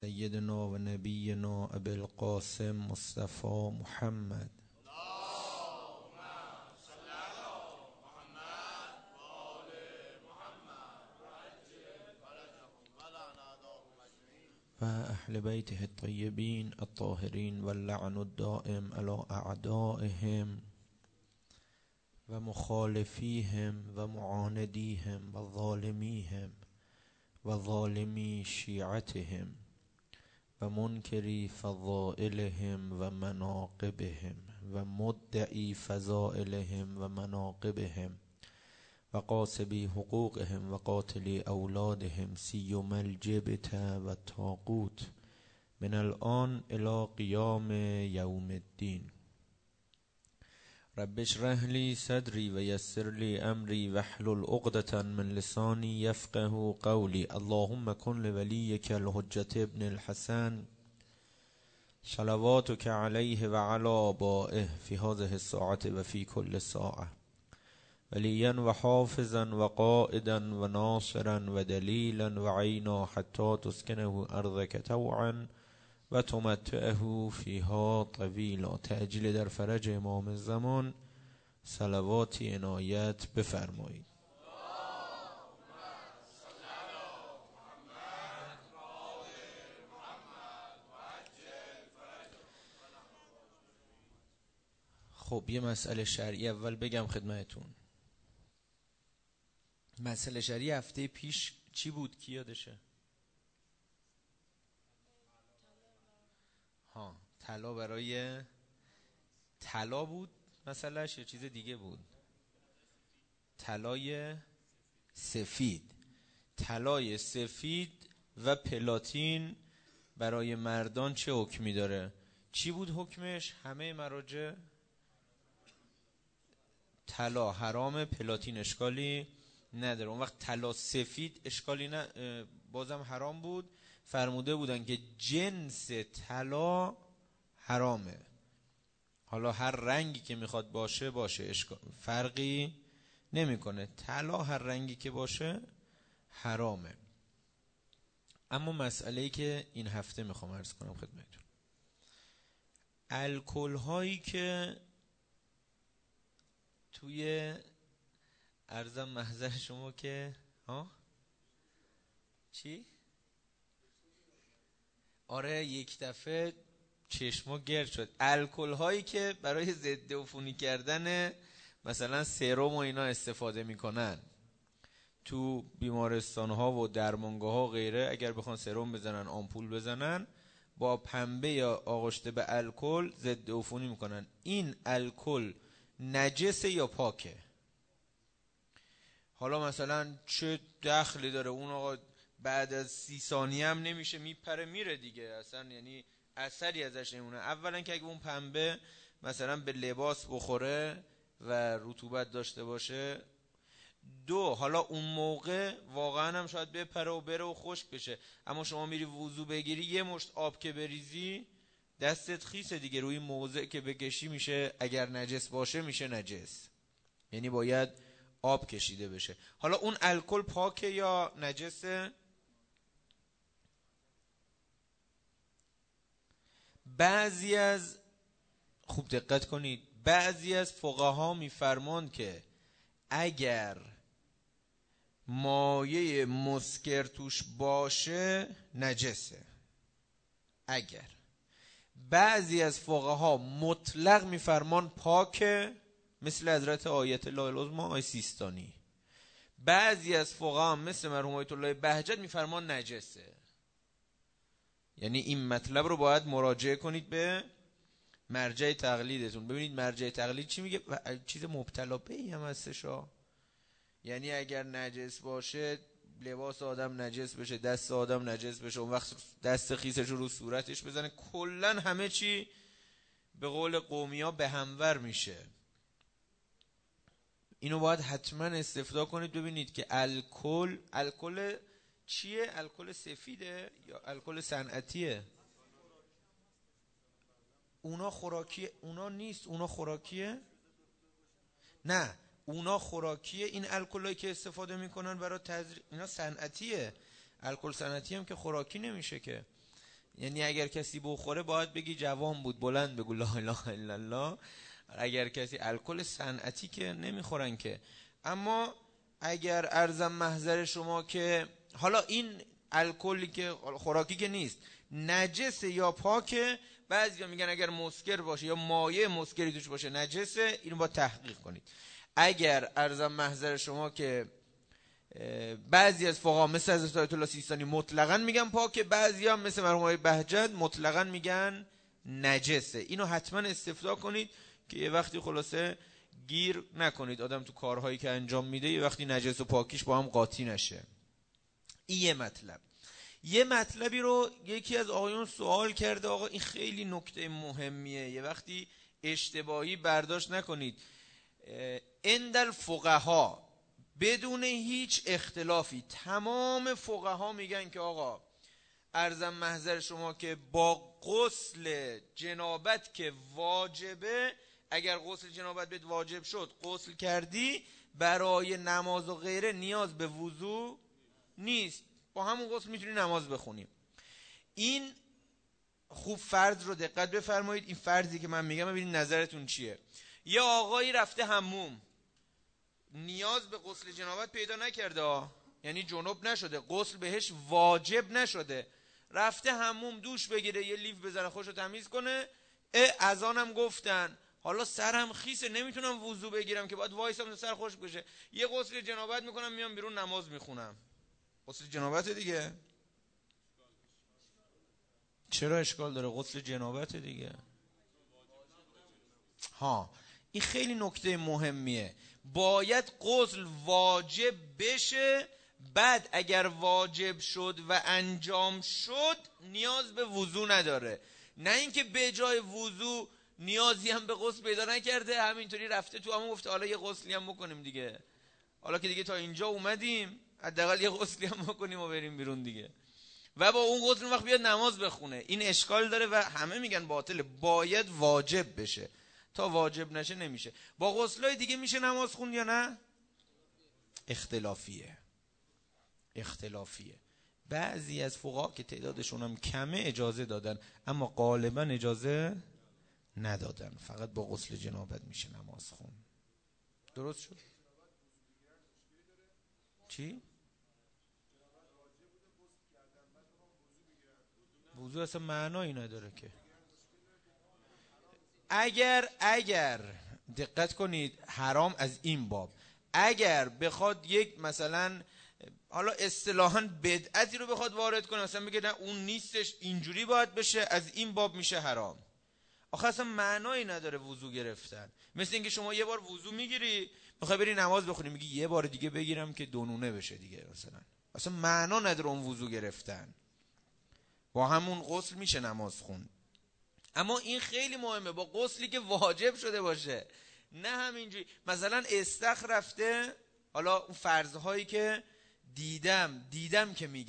سيدنا ونبينا أبي القاسم مصطفى محمد و أهل بيته الطيبين الطاهرين واللعن الدائم على أعدائهم و مخالفيهم و معانديهم و ظالميهم و ظالمي شيعتهم و منكري فضائلهم و مناقبهم و مدعي فضائلهم و مناقبهم و قاسبي حقوقهم و قاتلي أولادهم سيما الجبت و الطاغوت من الآن إلى قيام يوم الدين. رب اشرح لي صدري ويسر لي أمري واحلل عقدة من لساني يفقه قولي. اللهم كن لوليك الحجة ابن الحسن صلواتك عليه وعلى آبائه في هذه الساعة وفي كل ساعة وليا وحافظا وقائدا وناصرا ودليلا وعينا حتى تسكنه أرضك طوعا و تمتعه فيها طویلا. تعجیل در فرج امام الزمان صلواتی عنایت بفرمایید. خب یه مسئله شرعی اول بگم خدمتون. مسئله شرعی هفته پیش چی بود کی یادشه؟ طلا برای طلا بود مسئلهش یا چیز دیگه بود؟ طلای سفید. طلای سفید و پلاتین برای مردان چه حکمی داره؟ چی بود حکمش؟ همه مراجع طلا حرام، پلاتین اشکالی نداره. اون وقت طلا سفید اشکالی بازم حرام بود. فرموده بودن که جنس طلا حرامه، حالا هر رنگی که میخواد باشه فرقی نمیکنه، طلا هر رنگی که باشه حرامه. اما مسئله‌ای که این هفته میخوام عرض کنم خدمتتون، الکل هایی که توی عرضم محضر شما که چی؟ آره یک دفعه چشما گرد شد. الکل هایی که برای ضد عفونی کردن مثلا سرم و اینا استفاده میکنن تو بیمارستان ها و درمانگاه ها غیره، اگر بخوان سرم بزنن آمپول بزنن با پنبه یا آغشته به الکل ضد عفونی میکنن. این الکل نجسه یا پاکه؟ حالا مثلا چه دخلی داره اون آقا بعد از 30 ثانیه هم نمیشه میپره میره دیگه، اصلا یعنی اثری ازش نمونه. اولا که اگه اون پنبه مثلا به لباس بخوره و رطوبت داشته باشه، دو حالا اون موقع واقعا هم شاید بپره و بره و خشک بشه، اما شما میری وضو بگیری یه مشت آب که بریزی دستت خیسه دیگه، روی موضع که بکشی میشه، اگر نجس باشه میشه نجس، یعنی باید آب کشیده بشه. حالا اون الکل پاکه یا نجسه؟ خوب دقت کنید، بعضی از فقها میفرمان که اگر مایه مسکر توش باشه نجسه. اگر بعضی از فقها مطلق میفرمان پاکه، مثل حضرت آیت الله العظمی آیه سیستانی. بعضی از فقها مثل مرحوم آیت الله بهجت میفرمان نجسه. یعنی این مطلب رو باید مراجعه کنید به مرجع تقلیدتون، ببینید مرجع تقلید چی میگه. و چیز مبتلا بهی هم هستش یعنی اگر نجس باشه لباس آدم نجس بشه، دست آدم نجس بشه، اون وقت دست خیسش رو صورتش بزنه، کلن همه چی به قول قومیا به همور میشه. اینو باید حتما استفاده کنید ببینید که الکل چیه؟ الکل سفیده یا الکل صنعتیه؟ اونا خوراکیه؟ اونا نیست. اونا خوراکیه؟ نه اونا خوراکیه. این الکلایی که استفاده میکنن برای اینا صنعتیه. الکل صنعتی هم که خوراکی نمیشه که. یعنی اگر کسی بخوره باید بگی جوان بود بلند بگو لا اله الا الله. اگر کسی الکل صنعتی که نمیخورن که. اما اگر ارزم محضر شما که حالا این الکلی که خوراکی که نیست نجسه یا پاکه، بعضیا میگن اگر مسکر باشه یا مایع مسکری توش باشه نجسه، اینو با تحقیق کنید. اگر ارزم محضر شما که بعضی از فقها مثل حضرت آیت الله سیستانی مطلقاً میگن پاکه، بعضی هم مثل مرحوم آقای بهجت مطلقاً میگن نجسه. اینو حتما استفسار کنید که یه وقتی خلاصه گیر نکنید آدم تو کارهایی که انجام میده یه وقتی نجس و پاکیش با هم قاطی نشه. این یه مطلب. یه مطلبی رو یکی از آقایون سوال کرده، آقا این خیلی نکته مهمیه، یه وقتی اشتباهی برداشت نکنید. عند الفقها بدون هیچ اختلافی تمام فقها میگن که آقا ارزم محضر شما که با غسل جنابت که واجبه، اگر غسل جنابت بهت واجب شد غسل کردی، برای نماز و غیره نیاز به وضو نیست، با همون غسل میتونی نماز بخونی. این خوب فرض رو دقت بفرمایید. این فرضی که من میگم ببینید نظرتون چیه. یه آقایی رفته حموم، نیاز به غسل جنابت پیدا نکرده، یعنی جنوب نشده، غسل بهش واجب نشده، رفته حموم دوش بگیره یه لیف بزنه خوشو تمیز کنه، اذانم گفتن حالا سرم خیسه نمیتونم وضو بگیرم که باید وایسم تا سر خشک بشه، یه غسل جنابت میکنم میام بیرون نماز میخونم. غسل جنابت دیگه. چرا اشکال داره؟ غسل جنابت دیگه. ها این خیلی نکته مهمیه. باید غسل واجب بشه، بعد اگر واجب شد و انجام شد نیاز به وضو نداره. نه اینکه به جای وضو نیازی هم به غسل پیدا نکرده همینطوری رفته تو همون گفته حالا یه غسلی هم بکنیم دیگه، حالا که دیگه تا اینجا اومدیم حداقل یه غسلی هم بکنیم و بریم بیرون دیگه، و با اون غسل وقت بیاد نماز بخونه. این اشکال داره و همه میگن باطله. باید واجب بشه، تا واجب نشه نمیشه. با غسلای دیگه میشه نماز خوند یا نه؟ اختلافیه. بعضی از فقها که تعدادشون هم کمه اجازه دادن، اما غالبا اجازه ندادن، فقط با غسل جنابت میشه نماز خوند. درست شد؟ چی؟ وضو اصلا معنایی نداره که. اگر دقت کنید حرام از این باب، اگر بخواد یک مثلا حالا اصطلاحاً بدعتی رو بخواد وارد کنه، مثلا بگه نه اون نیستش اینجوری باید بشه، از این باب میشه حرام. آخه اصلا معنایی نداره وضو گرفتن. مثل اینکه شما یه بار وضو میگیری میخوای بری نماز بخونی، میگی یه بار دیگه بگیرم که دونونه بشه دیگه، اصلا معنا نداره اون وضو گرفتن. با همون غسل میشه نماز خوند. اما این خیلی مهمه، با غسلی که واجب شده باشه، نه همینجوری مثلا استخر رفته. حالا اون فرضهایی که دیدم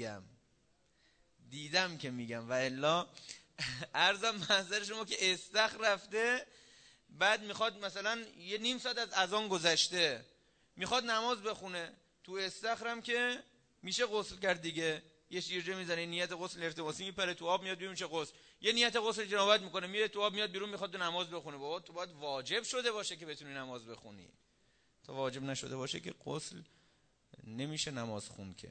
که میگم و الا عرضم محضر شما که استخر رفته، بعد میخواد مثلا یه نیم ساعت از اذان گذشته میخواد نماز بخونه، تو استخرم که میشه غسل کرد دیگه، یه شیرجه میزنه نیت غسل ارتباطی میپره تو آب میاد بیرون میشه غسل، یه نیت غسل جنابت میکنه میره تو آب میاد بیرون میخواد نماز بخونه. بابا تو باید واجب شده باشه که بتونی نماز بخونی، تا واجب نشده باشه که غسل نمیشه نماز خون که.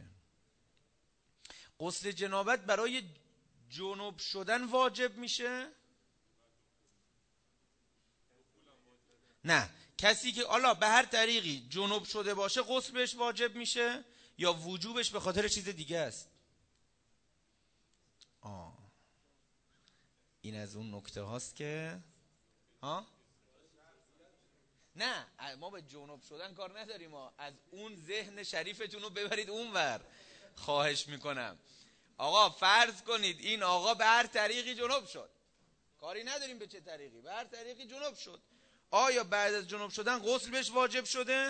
غسل جنابت برای جنوب شدن واجب میشه؟ نه، کسی که حالا به هر طریقی جنوب شده باشه غسل بهش واجب میشه یا وجوبش به خاطر چیز دیگه است؟ این از اون نکته هاست که نه ما به جنوب شدن کار نداریم، ما از اون ذهن شریفتون رو ببرید اونور، خواهش میکنم. آقا فرض کنید این آقا به هر طریقی جنوب شد، کاری نداریم به چه طریقی، به هر طریقی جنوب شد، آیا بعد از جنوب شدن غسل بهش واجب شده؟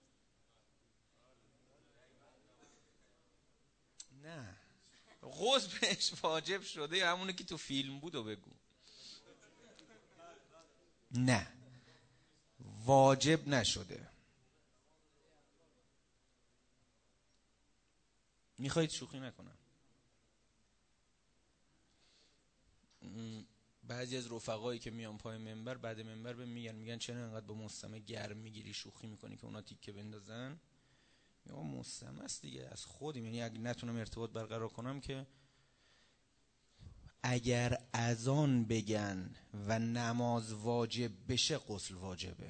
نه، غسل بهش واجب شده یا همونه که تو فیلم بود و بگو. نه، واجب نشده. میخواید شوخی نکنم؟ بعضی از رفقایی که میان پای منبر بعد منبر به میگن چرا انقدر با مستمع گرم میگیری شوخی میکنی که اونا تیکه بندازن. میگم مستمع است دیگه، از خودم، یعنی اگه نتونم ارتباط برقرار کنم که اگر اذان بگن و نماز واجب بشه غسل واجبه.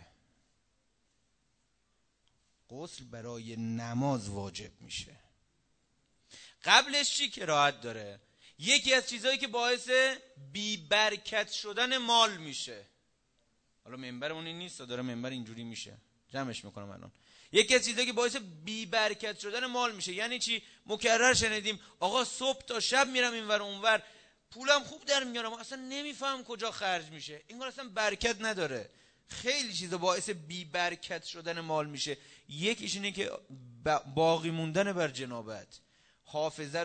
غسل برای نماز واجب میشه. قبلش چی کراهت داره؟ یکی از چیزهایی که باعث بی برکت شدن مال میشه. حالا منبرمون این نیست، داره منبر اینجوری میشه، جمعش میکنم الان. یکی از چیزهایی که باعث بی برکت شدن مال میشه یعنی چی؟ مکرر شنیدیم آقا صبح تا شب میرم اینور اونور، پولم خوب در میارم، اصلا نمیفهم کجا خرج میشه، اینگار اصلا برکت نداره. خیلی چیزا باعث بی برکت شدن مال میشه. یکیش اینه که باقی موندن بر جنابت حافظه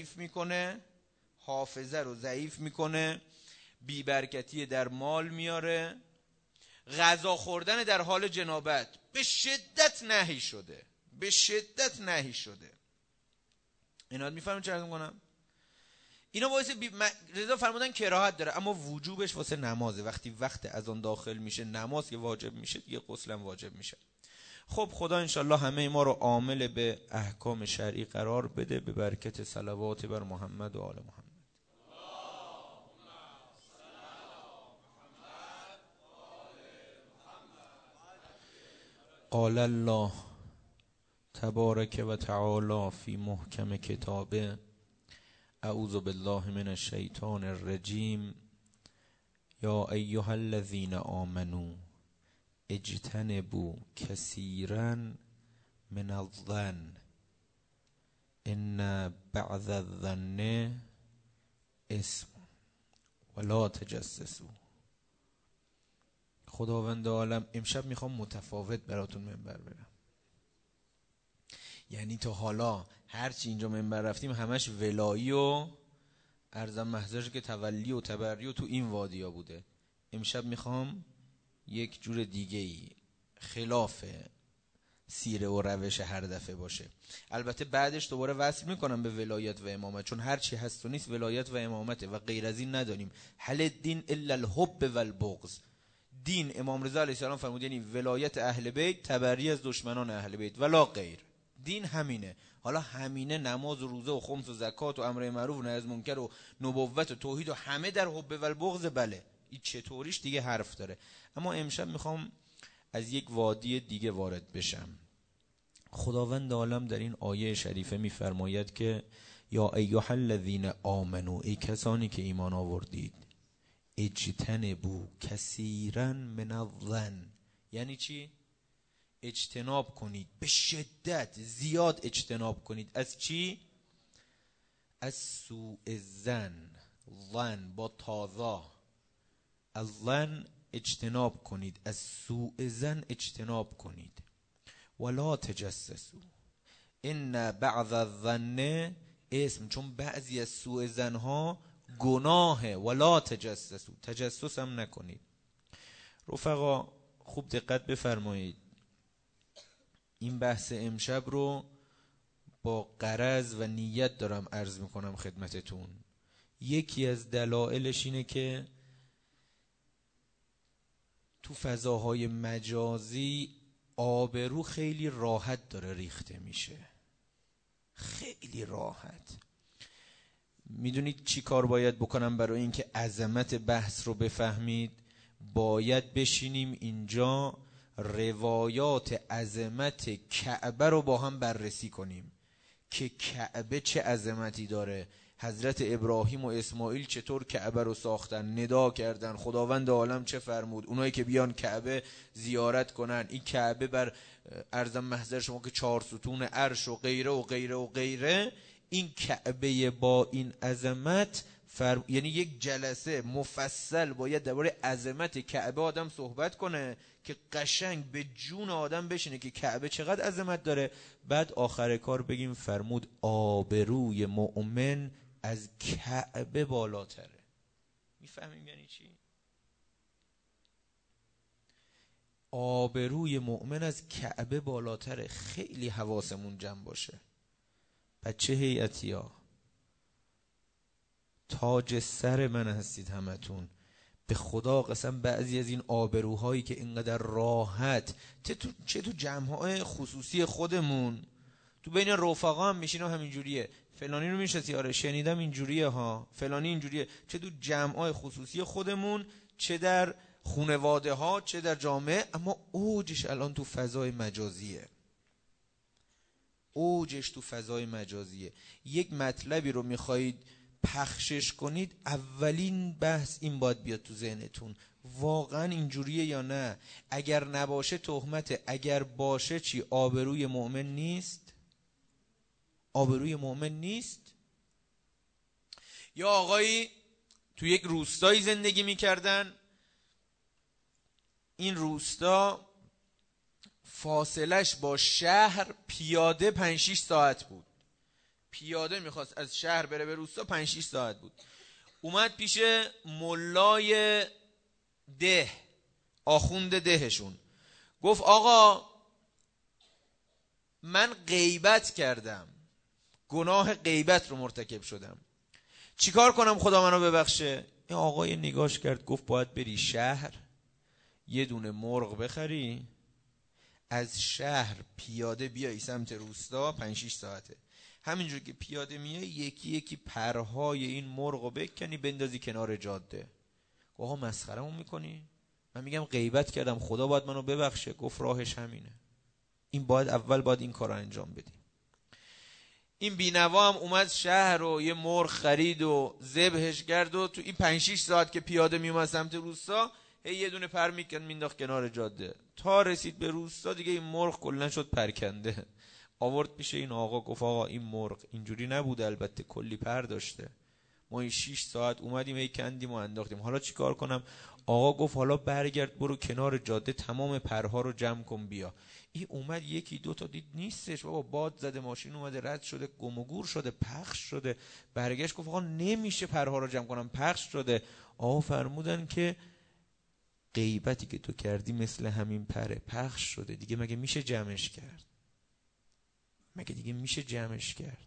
رو ضعیف میکنه، بی برکتی در مال میاره. غذا خوردن در حال جنابت به شدت نهی شده. اینا میفهمم چه عرض کنم؟ اینا باعث رضا فرمودن کراهت داره، اما وجوبش واسه نمازه. وقتی وقت اذان داخل میشه نماز که واجب میشه دیگه، غسل هم واجب میشه. خب خدا انشالله همه ما رو عامل به احکام شرعی قرار بده به برکت صلوات بر محمد و آل محمد. قال الله تبارک و تعالی فی محکم کتابه اعوذ بالله من الشیطان الرجیم یا ایها الذین آمنوا اجتنبوا کثیرا من الظن ان بعض الظن اسم ولا تجسسوا. خداوند عالم امشب میخوام متفاوت براتون منبر برم. یعنی تا حالا هرچی اینجا منبر رفتیم همش ولایی و ارزم محضرش که تولی و تبری و تو این وادیا بوده. امشب میخوام یک جور دیگه ای خلاف سیره و روش هر دفعه باشه. البته بعدش دوباره وصل میکنم به ولایت و امامت، چون هرچی هست و نیست ولایت و امامته و غیر از این نداریم. هل الدین الا الحب و البغض. دین امام رضا علیه السلام فرمود یعنی ولایت اهل بیت، تبری از دشمنان اهل بیت، ولا غیر. دین همینه. حالا همینه نماز و روزه و خمس و زکات و امر معروف و نهی از منکر و نبوت و توحید و همه در حب و البغض. بله این چطوریش دیگه حرف داره. اما امشب میخوام از یک وادی دیگه وارد بشم. خداوند عالم در این آیه شریفه میفرماید که یا ایها الذین آمنو، ای کسانی که ایمان آوردید، اجتنبوا کثیرا من الظن. یعنی چی؟ اجتناب کنید، به شدت زیاد اجتناب کنید. از چی؟ از سوء الظن. ظن با تازا، از ظن اجتناب کنید، از سوء ظن اجتناب کنید. ولا تجسسوا ان بعض الظن اسم، چون بعضی از سوء ظن ها گناهه. ولا تجسسوا، تجسس هم نکنید. رفقا خوب دقت بفرمایید، این بحث امشب رو با غرض و نیت دارم عرض میکنم خدمتتون. یکی از دلایلش اینه که تو فضاهای مجازی آبرو خیلی راحت داره ریخته میشه، خیلی راحت. میدونید چی کار باید بکنم برای اینکه عظمت بحث رو بفهمید؟ باید بشینیم اینجا روایات عظمت کعبه رو با هم بررسی کنیم که کعبه چه عظمتی داره. حضرت ابراهیم و اسماعیل چطور کعبه رو ساختن، ندا کردن، خداوند عالم چه فرمود، اونایی که بیان کعبه زیارت کنن. این کعبه بر ارزم محضر شما که 4 ستون عرش و غیره و غیره و غیره. این کعبه با این عظمت یعنی یک جلسه مفصل باید درباره عظمت کعبه آدم صحبت کنه که قشنگ به جون آدم بشینه که کعبه چقدر عظمت داره. بعد آخر کار بگیم فرمود آبروی مؤمن از کعبه بالاتره. میفهمیم یعنی چی؟ آبروی مؤمن از کعبه بالاتره. خیلی حواسمون جمع باشه. بچه هیئتیا، تاج سر من هستید همتون. به خدا قسم بعضی از این آبروهایی که اینقدر راحت چه تو جمع‌های خصوصی خودمون، تو بین رفقا هم میشینه همینجوریه، فلانی رو میشناسی؟ آره شنیدم اینجوریه ها، فلانی اینجوریه. چه تو جمع‌های خصوصی خودمون، چه در خانواده ها، چه در جامعه. اما اوجش الان تو فضای مجازیه. اوجش تو فضای مجازیه. یک مطلبی رو میخواهید پخشش کنید، اولین بحث این باید بیاد تو ذهنتون: واقعا اینجوریه یا نه؟ اگر نباشه تهمته، اگر باشه چی؟ آبروی مؤمن نیست؟ آبروی مؤمن نیست؟ یا آقایی تو یک روستایی زندگی میکردن، این روستا فاصلش با شهر پیاده 5-6 ساعت بود. پیاده میخواست از شهر بره به روستا 5-6 ساعت بود. اومد پیش ملای ده، آخوند دهشون، گفت آقا من غیبت کردم، گناه غیبت رو مرتکب شدم، چیکار کنم خدا منو ببخشه؟ این آقای نگاش کرد، گفت باید بری شهر یه دونه مرغ بخری، از شهر پیاده بیایی سمت روستا، 5-6 ساعته. همینجور که پیاده میای یکی یکی پرهای این مرغو بکنی بندازی کنار جاده. آقا مسخره‌مون میکنی؟ من میگم غیبت کردم، خدا باید منو ببخشه. گفت راهش همینه، این اول باید این کارو انجام بدی. این بینوا هم اومد شهر و یه مرغ خرید و ذبحش کرد و تو این 5-6 ساعت که پیاده میومد سمت روستا یه دونه پر میکن مینداخت کنار جاده. تا رسید به روستا دیگه این مرغ کلا شد پرکنده. آورد پیش این آقا، گفت آقا این مرغ اینجوری نبوده، البته کلی پر داشته، ما این 6 ساعت اومدیم هی کندیم و انداختیم، حالا چی کار کنم؟ آقا گفت حالا برگرد برو کنار جاده تمام پرها رو جمع کن بیا. این اومد یکی دو تا دید نیستش، بابا باد زده، ماشین اومده رد شده، گم و گور شده، پخش شده. برگشت گفت آقا نمیشه پرها رو جمع کنم، پخش شده. آقا فرمودن که غیبتی که تو کردی مثل همین پره، پخش شده دیگه، مگه میشه جمعش کرد؟ مگه دیگه میشه جمعش کرد؟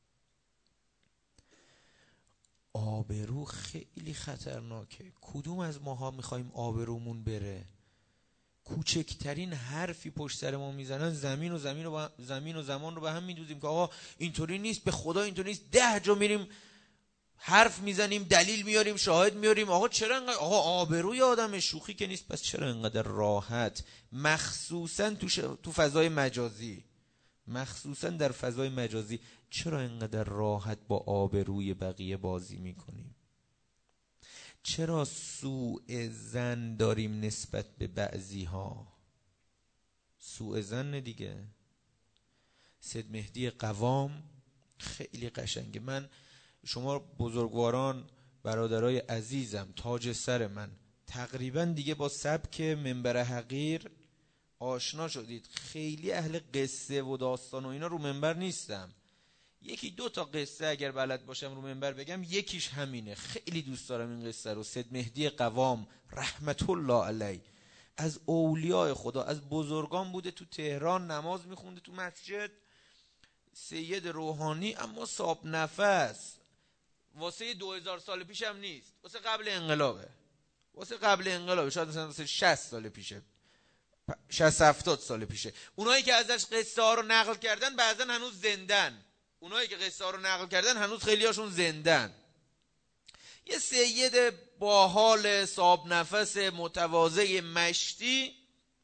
آبرو خیلی خطرناکه. کدوم از ماها میخوایم آبرومون بره؟ کوچکترین حرفی پشت سر ما میزنن زمین و زمان رو به هم میدوزیم که آقا اینطوری نیست، به خدا اینطوری نیست. 10 جا میریم حرف میزنیم، دلیل میاریم، شاهد میاریم. آقا چرا انقدر؟ آقا آبروی آدم شوخی که نیست، پس چرا انقدر راحت؟ مخصوصا تو فضای مجازی، مخصوصا در فضای مجازی چرا اینقدر راحت با آبروی بقیه بازی میکنیم؟ چرا سوء ظن داریم نسبت به بعضی ها؟ سوء ظن دیگه. سید مهدی قوام خیلی قشنگه. من شما بزرگواران، برادرای عزیزم، تاج سر من، تقریبا دیگه با سبک منبر حقیر آشنا شدید. خیلی اهل قصه و داستان و اینا رو منبر نیستم. 1-2 تا قصه اگر بلد باشم رو منبر بگم، یکیش همینه. خیلی دوست دارم این قصه رو. سید مهدی قوام رحمت الله علیه از اولیاء خدا، از بزرگان بوده. تو تهران نماز میخونده تو مسجد. سید روحانی اما صاحب نفس، واسه 2000 سال پیش هم نیست، واسه قبل انقلابه. واسه قبل انقلابه، شاید مثلا واسه 60 سال پیشه، 60-70 سال پیشه. اونایی که ازش قصه ها رو نقل کردن بعضن هنوز زندن. اونایی که قصه ها رو نقل کردن هنوز خیلی هاشون زندن. یه سید باحال صاحب نفس متواضع مشتی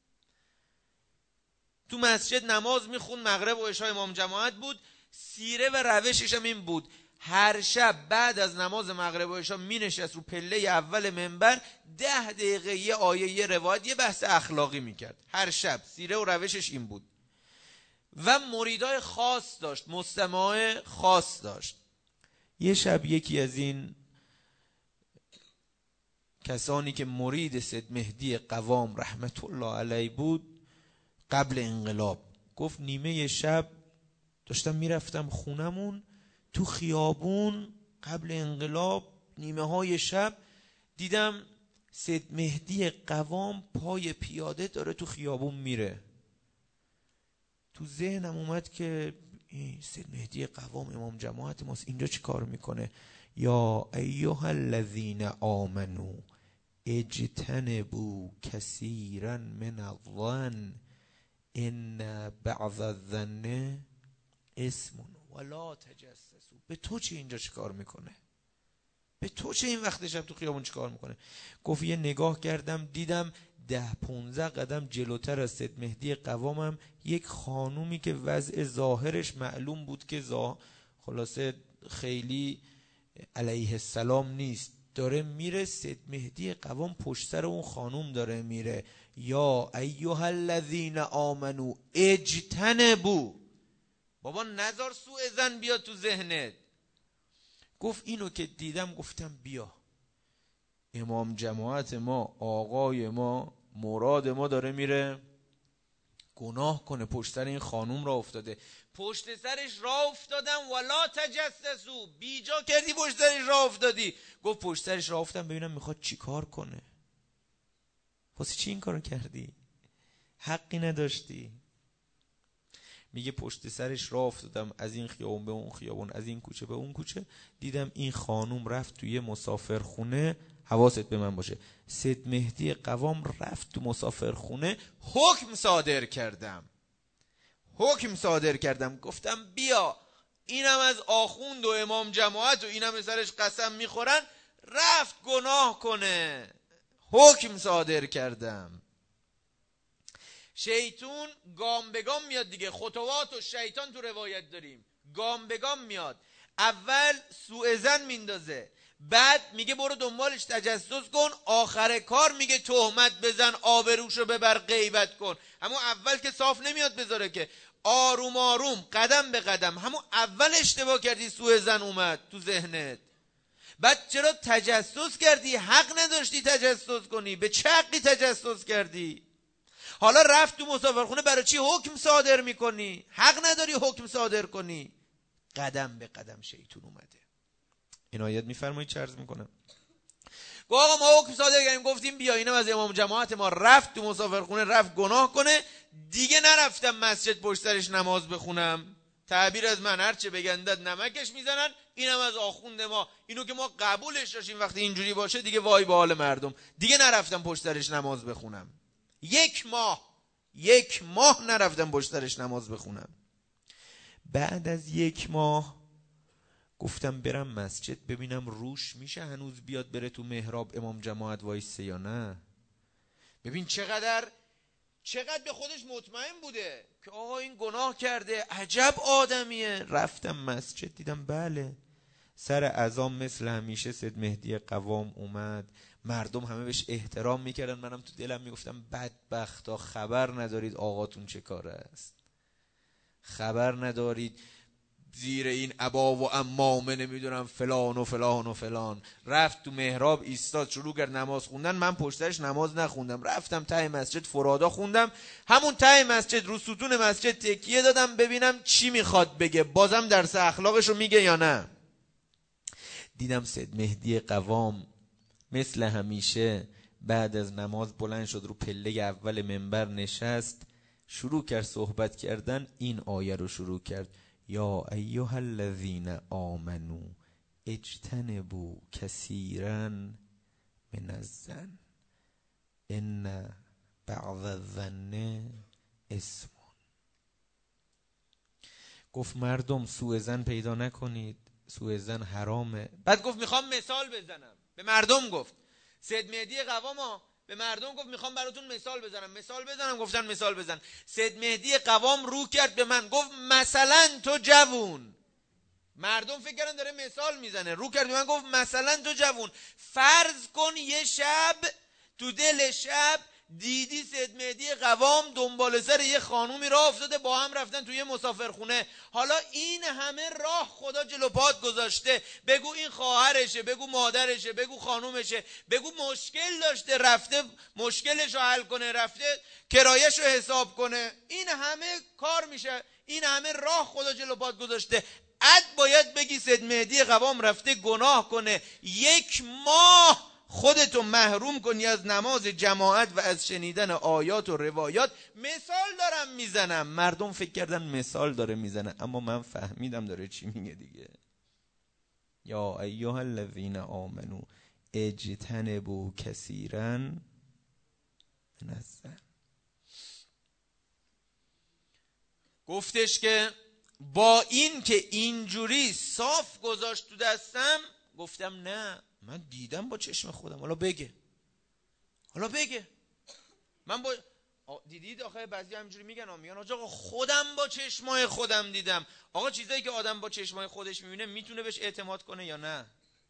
تو مسجد نماز میخون، مغرب و عشاء امام جماعت بود. سیره و روشش هم این بود: هر شب بعد از نماز مغرب و عشاء می نشست رو پله اول منبر، 10 دقیقه یه آیه، یه روایت، یه بحث اخلاقی میکرد. هر شب سیره و روشش این بود. و مریدای خاص داشت، مستمعای خاص داشت. یه شب یکی از این کسانی که مرید سید مهدی قوام رحمت الله علیه بود قبل انقلاب، گفت نیمه شب داشتم میرفتم خونمون، تو خیابون قبل انقلاب نیمه های شب دیدم سید مهدی قوام پای پیاده داره تو خیابون میره. تو ذهنم اومد که سید مهدی قوام امام جماعت ماست، اینجا چی کار میکنه؟ یا ایها الذین آمنو اجتنبوا کثیرا من الظن ان بعض الظن اسم ولا تجسسوا. به تو چه اینجا چیکار میکنه؟ به تو چه این وقت شب تو خیابون چیکار میکنه؟ گفت یه نگاه کردم دیدم 10-15 قدم جلوتر از سید مهدی قوامم یک خانومی که وضع ظاهرش معلوم بود که خلاصه خیلی علیه السلام نیست، داره میره. سید مهدی قوام پشت سر اون خانوم داره میره. یا ایها الذین آمنو اجتنبوا. بابا نذار سوء ظن بیاد تو ذهنت. گفت اینو که دیدم گفتم بیا، امام جماعت ما، آقای ما، مراد ما داره میره گناه کنه، پشت سر این خانوم را افتاده. پشت سرش را افتادم ولا تجسسو. بیجا کردی پشت سرش را افتادی. گفت پشت سرش را افتادم ببینم میخواد چی کار کنه. واسه چی این کارو کردی؟ حقی نداشتی. میگه پشت سرش راه افتادم، از این خیابون به اون خیابون، از این کوچه به اون کوچه، دیدم این خانوم رفت توی مسافرخونه. حواست به من باشه، سید مهدی قوام رفت تو مسافرخونه. حکم صادر کردم گفتم بیا، اینم از آخوند و امام جماعت و اینم از سرش قسم میخورن، رفت گناه کنه. حکم صادر کردم. شیطون گام به گام میاد دیگه. خطوات و شیطان تو روایت داریم، گام به گام میاد. اول سوء ظن میندازه، بعد میگه برو دنبالش تجسس کن، آخر کار میگه تهمت بزن، آبروشو ببر، غیبت کن. همون اول که صاف نمیاد بذاره که، آروم آروم قدم به قدم. همون اول اشتباه کردی، سوء ظن اومد تو ذهنت. بعد چرا تجسس کردی؟ حق نداشتی تجسس کنی. به چه حقی تجسس کردی؟ حالا رفت تو مسافرخونه، برای چی حکم صادر میکنی؟ حق نداری حکم صادر کنی. قدم به قدم شیطون اومده. این آیت میفرمایید چه عرض میکنم؟ گفت آقا ما حکم صادر کردیم، گفتیم بیا، اینم از امام جماعت ما، رفت تو مسافرخونه، رفت گناه کنه. دیگه نرفتم مسجد پشت سرش نماز بخونم. تعبیر از من، هرچه بگندد نمکش میزنن. اینم از آخوند ما، اینو که ما قبولش داشتیم، وقتی اینجوری باشه دیگه وای به حال مردم. دیگه نرفتم پشت سرش نماز بخونم. یک ماه نرفتم پشت سرش نماز بخونم. بعد از 1 ماه گفتم برم مسجد ببینم روش میشه هنوز بیاد بره تو محراب امام جماعت وایسه یا نه. ببین چقدر به خودش مطمئن بوده که آقا این گناه کرده، عجب آدمیه. رفتم مسجد دیدم بله، سر اذان مثل همیشه سید مهدی قوام اومد. مردم همه بهش احترام میکردن. منم تو دلم میگفتم بدبختا، خبر ندارید آقاتون چه کاره است، خبر ندارید زیر این عبا و عمامه نمیدونم فلان و فلان و فلان. رفت تو محراب ایستاد، شروع کرد نماز خوندن. من پشتش نماز نخوندم، رفتم ته مسجد فرادا خوندم. همون ته مسجد رو ستون مسجد تکیه دادم ببینم چی میخواد بگه، بازم درس اخلاقشو میگه یا نه. دیدم سید مهدی قوام مثل همیشه بعد از نماز بلند شد، رو پله اول منبر نشست، شروع کرد صحبت کردن. این آیه رو شروع کرد: یا ایها الذین آمنو اجتنبوا کثیرا من الظن ان بعض الظن اسم. گفت مردم سوء ظن پیدا نکنید، سوء ظن حرامه. بعد گفت میخوام مثال بزنم. به مردم گفت، سید مهدی قوام به مردم گفت میخوام براتون مثال بزنم. گفتن مثال بزن. سید مهدی قوام رو کرد به من، گفت مثلا تو جوون. مردم فکر کردن داره مثال میزنه. رو کرد به من گفت مثلا تو جوون، فرض کن یه شب تو دل شب دیدی سید مهدی قوام دنبال سر یه خانومی راه افتاده، با هم رفتن توی مسافرخونه. حالا این همه راه خدا جلو پات گذاشته، بگو این خواهرشه، بگو مادرشه، بگو خانومشه، بگو مشکل داشته رفته مشکلشو حل کنه، رفته کرایهشو حساب کنه. این همه کار میشه، این همه راه خدا جلو پات گذاشته. باید بگی سید مهدی قوام رفته گناه کنه، 1 ماه خودتو محروم کنی از نماز جماعت و از شنیدن آیات و روایات. مثال دارم میزنم. مردم فکر کردن مثال داره میزنه، اما من فهمیدم داره چی میگه دیگه. یا ایها الذین آمنو اجتنبوا کثیرا من الظن. گفتش که با این که اینجوری صاف گذاشت تو دستم، گفتم نه من دیدم با چشم خودم. حالا بگه من با دیدید. آخه بعضی همینجوری میگن آقا خودم با چشمای خودم دیدم. آقا چیزایی که آدم با چشمای خودش میبینه میتونه بهش اعتماد کنه یا نه؟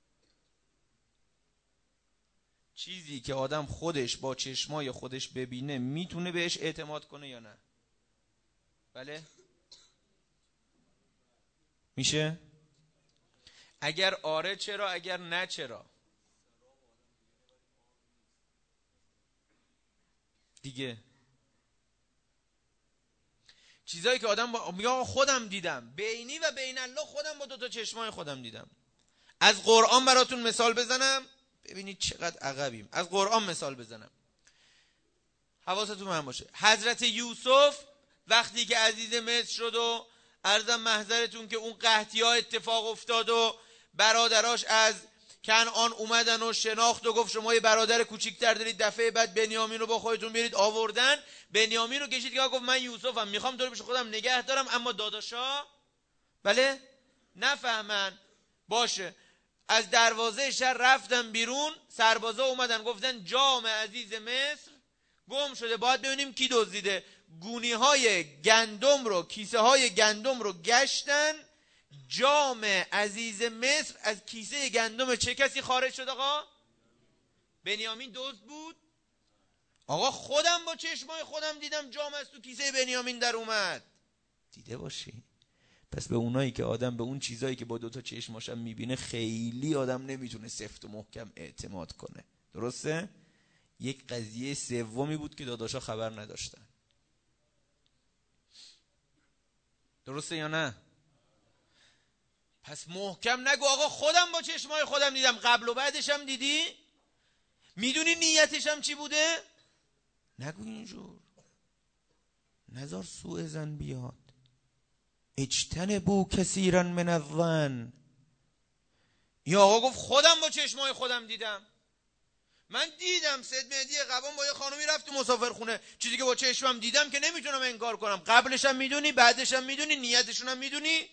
چیزی که آدم خودش با چشمای خودش ببینه میتونه بهش اعتماد کنه یا نه؟ بله؟ میشه؟ اگر آره چرا؟ اگر نه چرا؟ دیگه چیزایی که آدم میگه خودم دیدم، بینی و بین الله خودم با دوتا چشمای خودم دیدم. از قرآن براتون مثال بزنم ببینید چقدر عقبیم. از قرآن مثال بزنم حواستون هم باشه. حضرت یوسف وقتی که عزیز مصر شد و عرضم محضرتون که اون قحطی ها اتفاق افتاد و برادراش از کنعان اومدن و شناخت و گفت شما یه برادر کوچیک‌تر دارید، دفعه بعد بنیامین رو با خودتون برید آوردن. بنیامین رو کشید که گفت من یوسفم، میخوام تو رو پیش خودم نگه دارم، اما داداشا بله نفهمن. باشه از دروازه شهر رفتن بیرون، سربازا اومدن گفتن جام عزیز مصر گم شده، باید ببینیم کی دزدیده. گونی های گندم رو، کیسه های گندم رو گشتن، جام عزیز مصر از کیسه گندم چه کسی خارج شد؟ آقا بنیامین دزد بود؟ آقا خودم با چشمای خودم دیدم جام از تو کیسه بنیامین در اومد. دیده باشی. پس به اونایی که آدم به اون چیزایی که با دوتا چشماشم میبینه خیلی آدم نمیتونه سفت و محکم اعتماد کنه. درسته؟ یک قضیه سومی بود که داداشا خبر نداشتن. درسته یا نه؟ پس محکم نگو آقا خودم با چشمای خودم دیدم. قبل و بعدش هم دیدی؟ میدونی نیتش هم چی بوده؟ نگو اینجور، نذار سوء ظن بیاد. اجتنبوا کثیرا من الظن. یا آقا گفت خودم با چشمای خودم دیدم. من دیدم سید مهدی قبان با یه خانومی رفت تو مسافرخونه، چیزی که با چشمم دیدم که نمیتونم انکار کنم. قبلش هم میدونی، بعدش هم میدونی، نیتشون هم میدونی.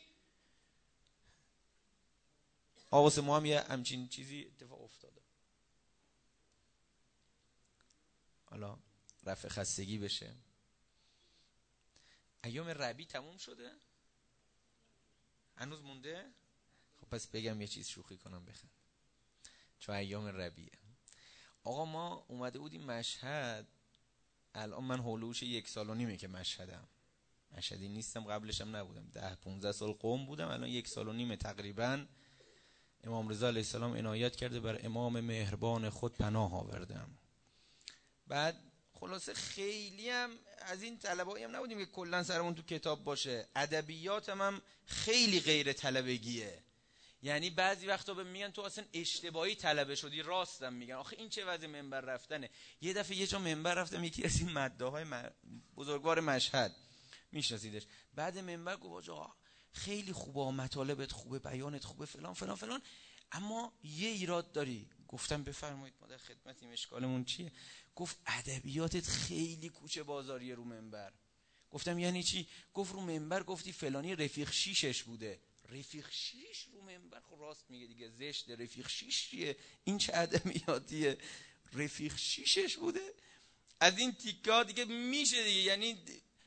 واسه ما هم یه همچین چیزی اتفاق افتاده. حالا رفع خستگی بشه. ایام ربیع تموم شده؟ هنوز مونده؟ خب پس بگم یه چیز شوخی کنم بخند، چون ایام ربیع. آقا ما اومده بودیم مشهد. الان من هولوش 1.5 سال که مشهدم. مشهدی نیستم، قبلشم نبودم. 10-15 سال قم بودم، الان 1.5 سال تقریبا امام رضا علیه السلام عنایت کرده بر امام مهربان خود پناه آوردم. بعد خلاصه خیلی هم از این طلبایی هم نبودیم که کلا سرمون تو کتاب باشه. ادبیات هم خیلی غیر طلبگیه. یعنی بعضی وقتا به میگن تو اصلا اشتباهی طلبه شدی. راستم میگن. آخه این چه وضع منبر رفتنه؟ یه دفعه یه جا منبر رفتم، یکی از این مداحای بزرگوار مشهد، میشناسیدش، بعد منبر گفت آقا خیلی خوبه، مطالبت خوبه، بیانت خوبه، فلان فلان فلان، اما یه ایراد داری. گفتم بفرمایید ما در خدمتیم، اشکالمون چیه؟ گفت ادبیاتت خیلی کوچه بازاریه رو منبر. گفتم یعنی چی؟ گفت رو منبر گفتی فلانی رفیق شیشش بوده. رفیق شیش رو منبر؟ خب راست میگه دیگه، زشته. رفیق شیش چیه؟ این چه ادبیاتیه؟ رفیق شیشش بوده؟ از این تیکه ها دیگه میشه دیگه، یعنی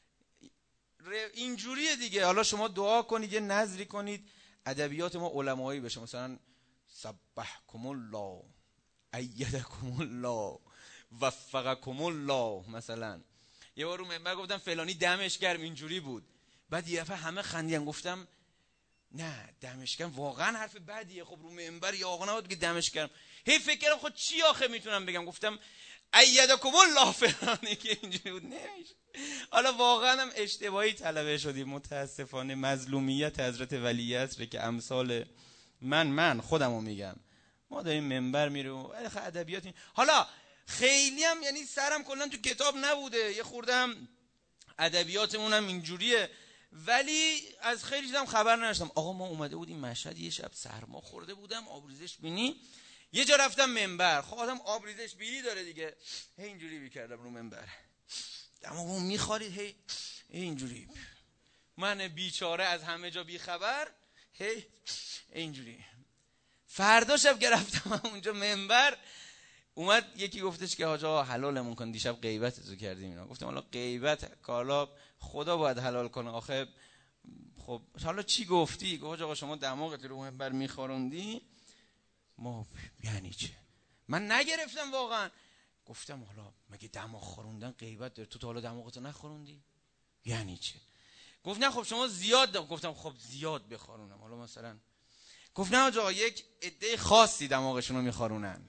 اینجوریه دیگه. حالا شما دعا کنید، یه نذری کنید ادبیات ما علمایی بشه، مثلا سبحکم الله، ایدکم الله، وفقکم الله. مثلا یه بار رو منبر گفتم فلانی دمش گرم اینجوری بود. بعد یه دفعه همه خندیدن. گفتم نه دمش گرم واقعا حرف بدیه. خب رو منبر یا آقا نبود که دمش گرم. هی فکر کردم خب چی آخه میتونم بگم؟ گفتم ایدکم الله فلانی، که اینجوری بود. نمیشه. حالا واقعا هم اشتباهی طلبه شدیم متاسفانه. مظلومیت حضرت ولیعصر که امثال من خودمو میگم، ما داریم منبر میریم ادبیات حالا خیلی هم یعنی سرم کلا تو کتاب نبوده، یه خوردم ادبیاتمون هم اینجوریه، ولی از خیلی چیزام خبر نداشتم. آقا ما اومده بودیم مشهد، یه شب سرما خورده بودم، آبریزش بینی، یه جا رفتم منبر، خب آدم آبریزش بیلی داره دیگه، هی اینجوری میکردم رو منبر، دماغمو میخارید، هی اینجوری، من بیچاره از همه جا بیخبر، هی اینجوری. فردا شب که رفتم اونجا منبر، اومد یکی گفتش که حاج آقا حلالمون کن، دیشب غیبتتو کردیم اینا. گفتم حالا غیبت کالا خدا باید حلال کنه، آخه خب حالا چی گفتی؟ گفت آقا شما دماغت رو منبر میخوروندی. ما یعنی چه؟ من نگرفتم واقعا. گفتم حالا مگه دماغ خوروندن غیبت داره؟ تو تا حالا دماغتو نخوروندی؟ یعنی چه؟ گفت نه خب شما زیاد گفتم خب زیاد بخورونم، حالا مثلا. گفت نه آقا یک عده خاصی دماغشون رو میخورونن.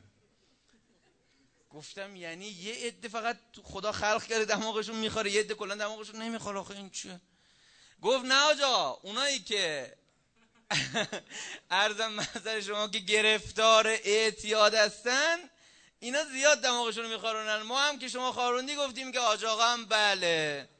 گفتم یعنی یه عده فقط خدا خلق کرده دماغشون میخوره، یه عده کلا دماغشون نمیخوره، آخه این چیه؟ گفت نه آقا اونایی که عرضم محضر شما که گرفتار اعتیاد هستن، اینا زیاد دماغشون رو میخورونن. ما هم که شما خاروندی گفتیم که آقا هم بله.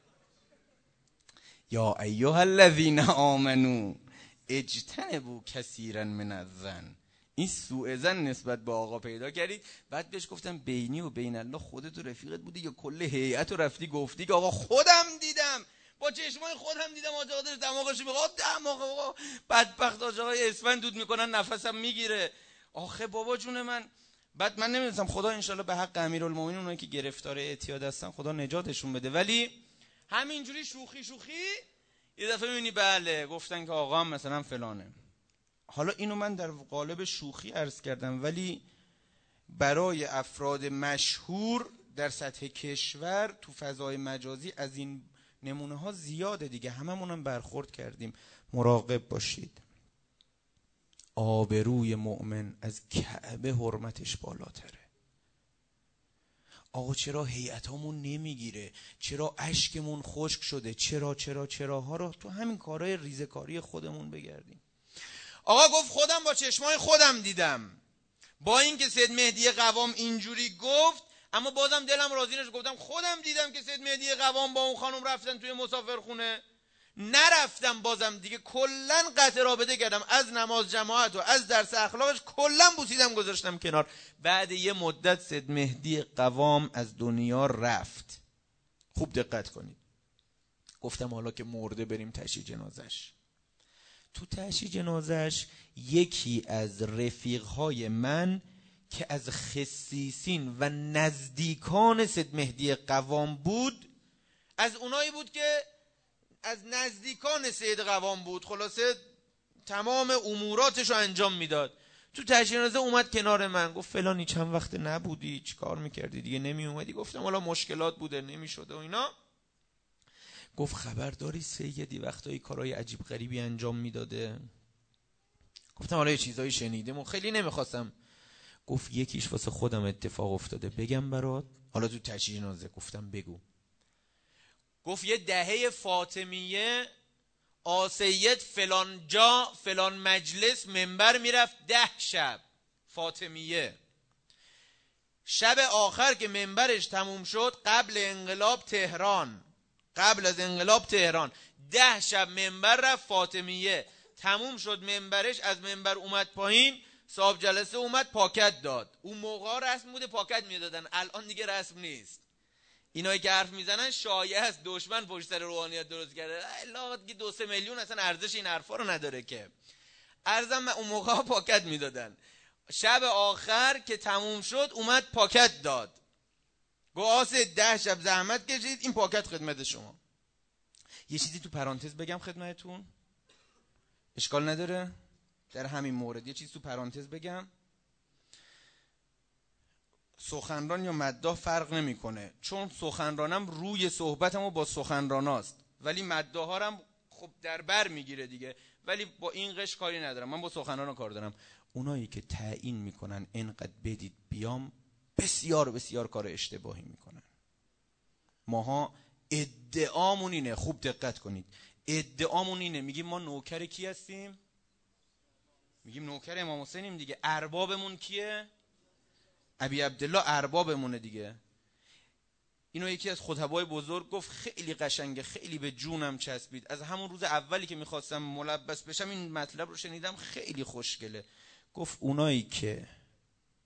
یا ایها الذین آمنو اجتنبوا کثیرا من الظن. این سوء ظن نسبت به آقا پیدا کردید. بعد بهش گفتم بینی و بین الله خودت و رفیقت بودی یا کل هیئت رو رفتی گفتی که آقا خودم دیدم، با چشمای خودم دیدم آقا داره دماغش میخواد، دماغ آقا بدبخت آقای اسفند دود میکنن نفسم میگیره. آخه بابا جون من. بعد من نمیدونم، خدا انشالله به حق امیرالمومنین اونایی که گرفتار اعتیاد هستن خدا نجاتشون بده، ولی همینجوری شوخی یه دفعه میبینی بله گفتن که آقا هم مثلا فلانه. حالا اینو من در قالب شوخی عرض کردم، ولی برای افراد مشهور در سطح کشور تو فضای مجازی از این نمونه ها زیاده دیگه، هممون هم برخورد کردیم. مراقب باشید. آبروی مؤمن از کعبه حرمتش بالاتره. آقا چرا هیئتامون نمیگیره؟ چرا اشکمون خشک شده؟ چرا ها رو تو همین کارهای ریزکاری خودمون بگردیم. آقا گفت خودم با چشمای خودم دیدم. با این که سید مهدی قوام اینجوری گفت، اما بازم دلم راضی نشد. گفتم خودم دیدم که سید مهدی قوام با اون خانم رفتن توی مسافرخونه. نرفتم بازم دیگه، کلن قطع رابطه کردم از نماز جماعت و از درس اخلاقش، کلن بوسیدم گذاشتم کنار. بعد یه مدت سید مهدی قوام از دنیا رفت. خوب دقت کنید. گفتم حالا که مرده بریم تشییع جنازش. تو تشییع جنازش یکی از رفیقهای من که از خصیصین و نزدیکان سید مهدی قوام بود، از اونایی بود که از نزدیکان سید قوام بود، خلاصه تمام اموراتش رو انجام میداد. تو تشییع جنازه اومد کنار من، گفت فلانی چند وقت نبودی، چی کار میکردی دیگه نمی اومدی؟ گفتم حالا مشکلات بوده نمیشده و اینا. گفت خبر داری سیدی وقتایی کارهای عجیب غریبی انجام میداده؟ گفتم حالا یه چیزایی شنیدم و خیلی نمیخواستم. گفت یکیش واسه خودم اتفاق افتاده بگم برات؟ حالا تو تشییع جنازه. گفتم بگو. گفت یه دهه فاطمیه آسید فلان جا فلان مجلس منبر میرفت 10 شب. فاطمیه شب آخر که منبرش تموم شد قبل از انقلاب تهران 10 شب منبر رفت فاطمیه. تموم شد منبرش، از منبر اومد پایین، صاحب جلسه اومد پاکت داد. اون موقع رسم بوده پاکت میدادن، الان دیگه رسم نیست. اینایی که حرف میزنن شایعه است دشمن پشت سر روحانیت درست کرده. الا 2-3 میلیون اصلا ارزش این حرفا رو نداره که. ارزم اون موقع پاکت میدادن. شب آخر که تموم شد اومد پاکت داد. گواسه 10 شب زحمت کشید، این پاکت خدمت شما. یه چیزی تو پرانتز بگم خدمتتون، اشکال نداره؟ در همین مورد یه چیز تو پرانتز بگم. سخنران یا مداح فرق نمیکنه، چون سخنرانم روی صحبتمو با سخنراناست، ولی مداحارم خب در بر میگیره دیگه. ولی با این قش کاری ندارم، من با سخنران کار دارم. اونایی که تعیین میکنن اینقدر بدید بیام، بسیار بسیار کار اشتباهی میکنن. ماها ادعامون اینه، خوب دقت کنید، ادعامون اینه، میگیم ما نوکر کی هستیم؟ میگیم نوکر امام حسینیم دیگه. اربابمون کیه؟ ابی عبدالله اربابمونه دیگه. اینو یکی از خطبای بزرگ گفت، خیلی قشنگه، خیلی به جونم چسبید. از همون روز اولی که میخواستم ملبس بشم این مطلب رو شنیدم، خیلی خوشگله. گفت اونایی که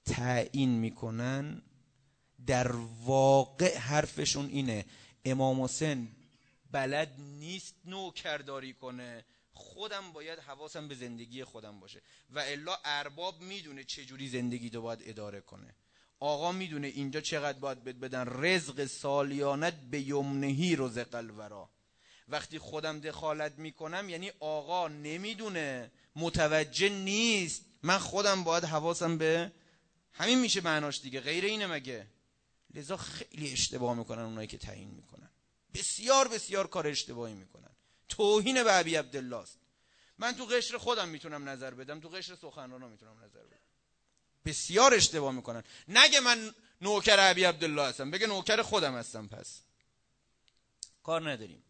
تعیین میکنن در واقع حرفشون اینه امام حسین بلد نیست نوکرداری کنه، خودم باید حواسم به زندگی خودم باشه و الا ارباب میدونه چجوری زندگی رو باید اداره کنه. آقا میدونه اینجا چقدر باید بدن، رزق سالیانت به یمنهی رزق الورا. وقتی خودم دخالت میکنم یعنی آقا نمیدونه، متوجه نیست، من خودم باید حواسم به همین میشه معناش دیگه، غیر اینه مگه؟ لذا خیلی اشتباه میکنن اونایی که تعیین میکنن، بسیار بسیار کار اشتباهی میکنن، توهین به ابی عبدالله است. من تو قشر خودم میتونم نظر بدم، تو قشر سخنرانا میتونم نظر بدم. بسیار اشتباه میکنن. نگه من نوکر ابی عبدالله هستم، بگه نوکر خودم هستم. پس کار نداریم.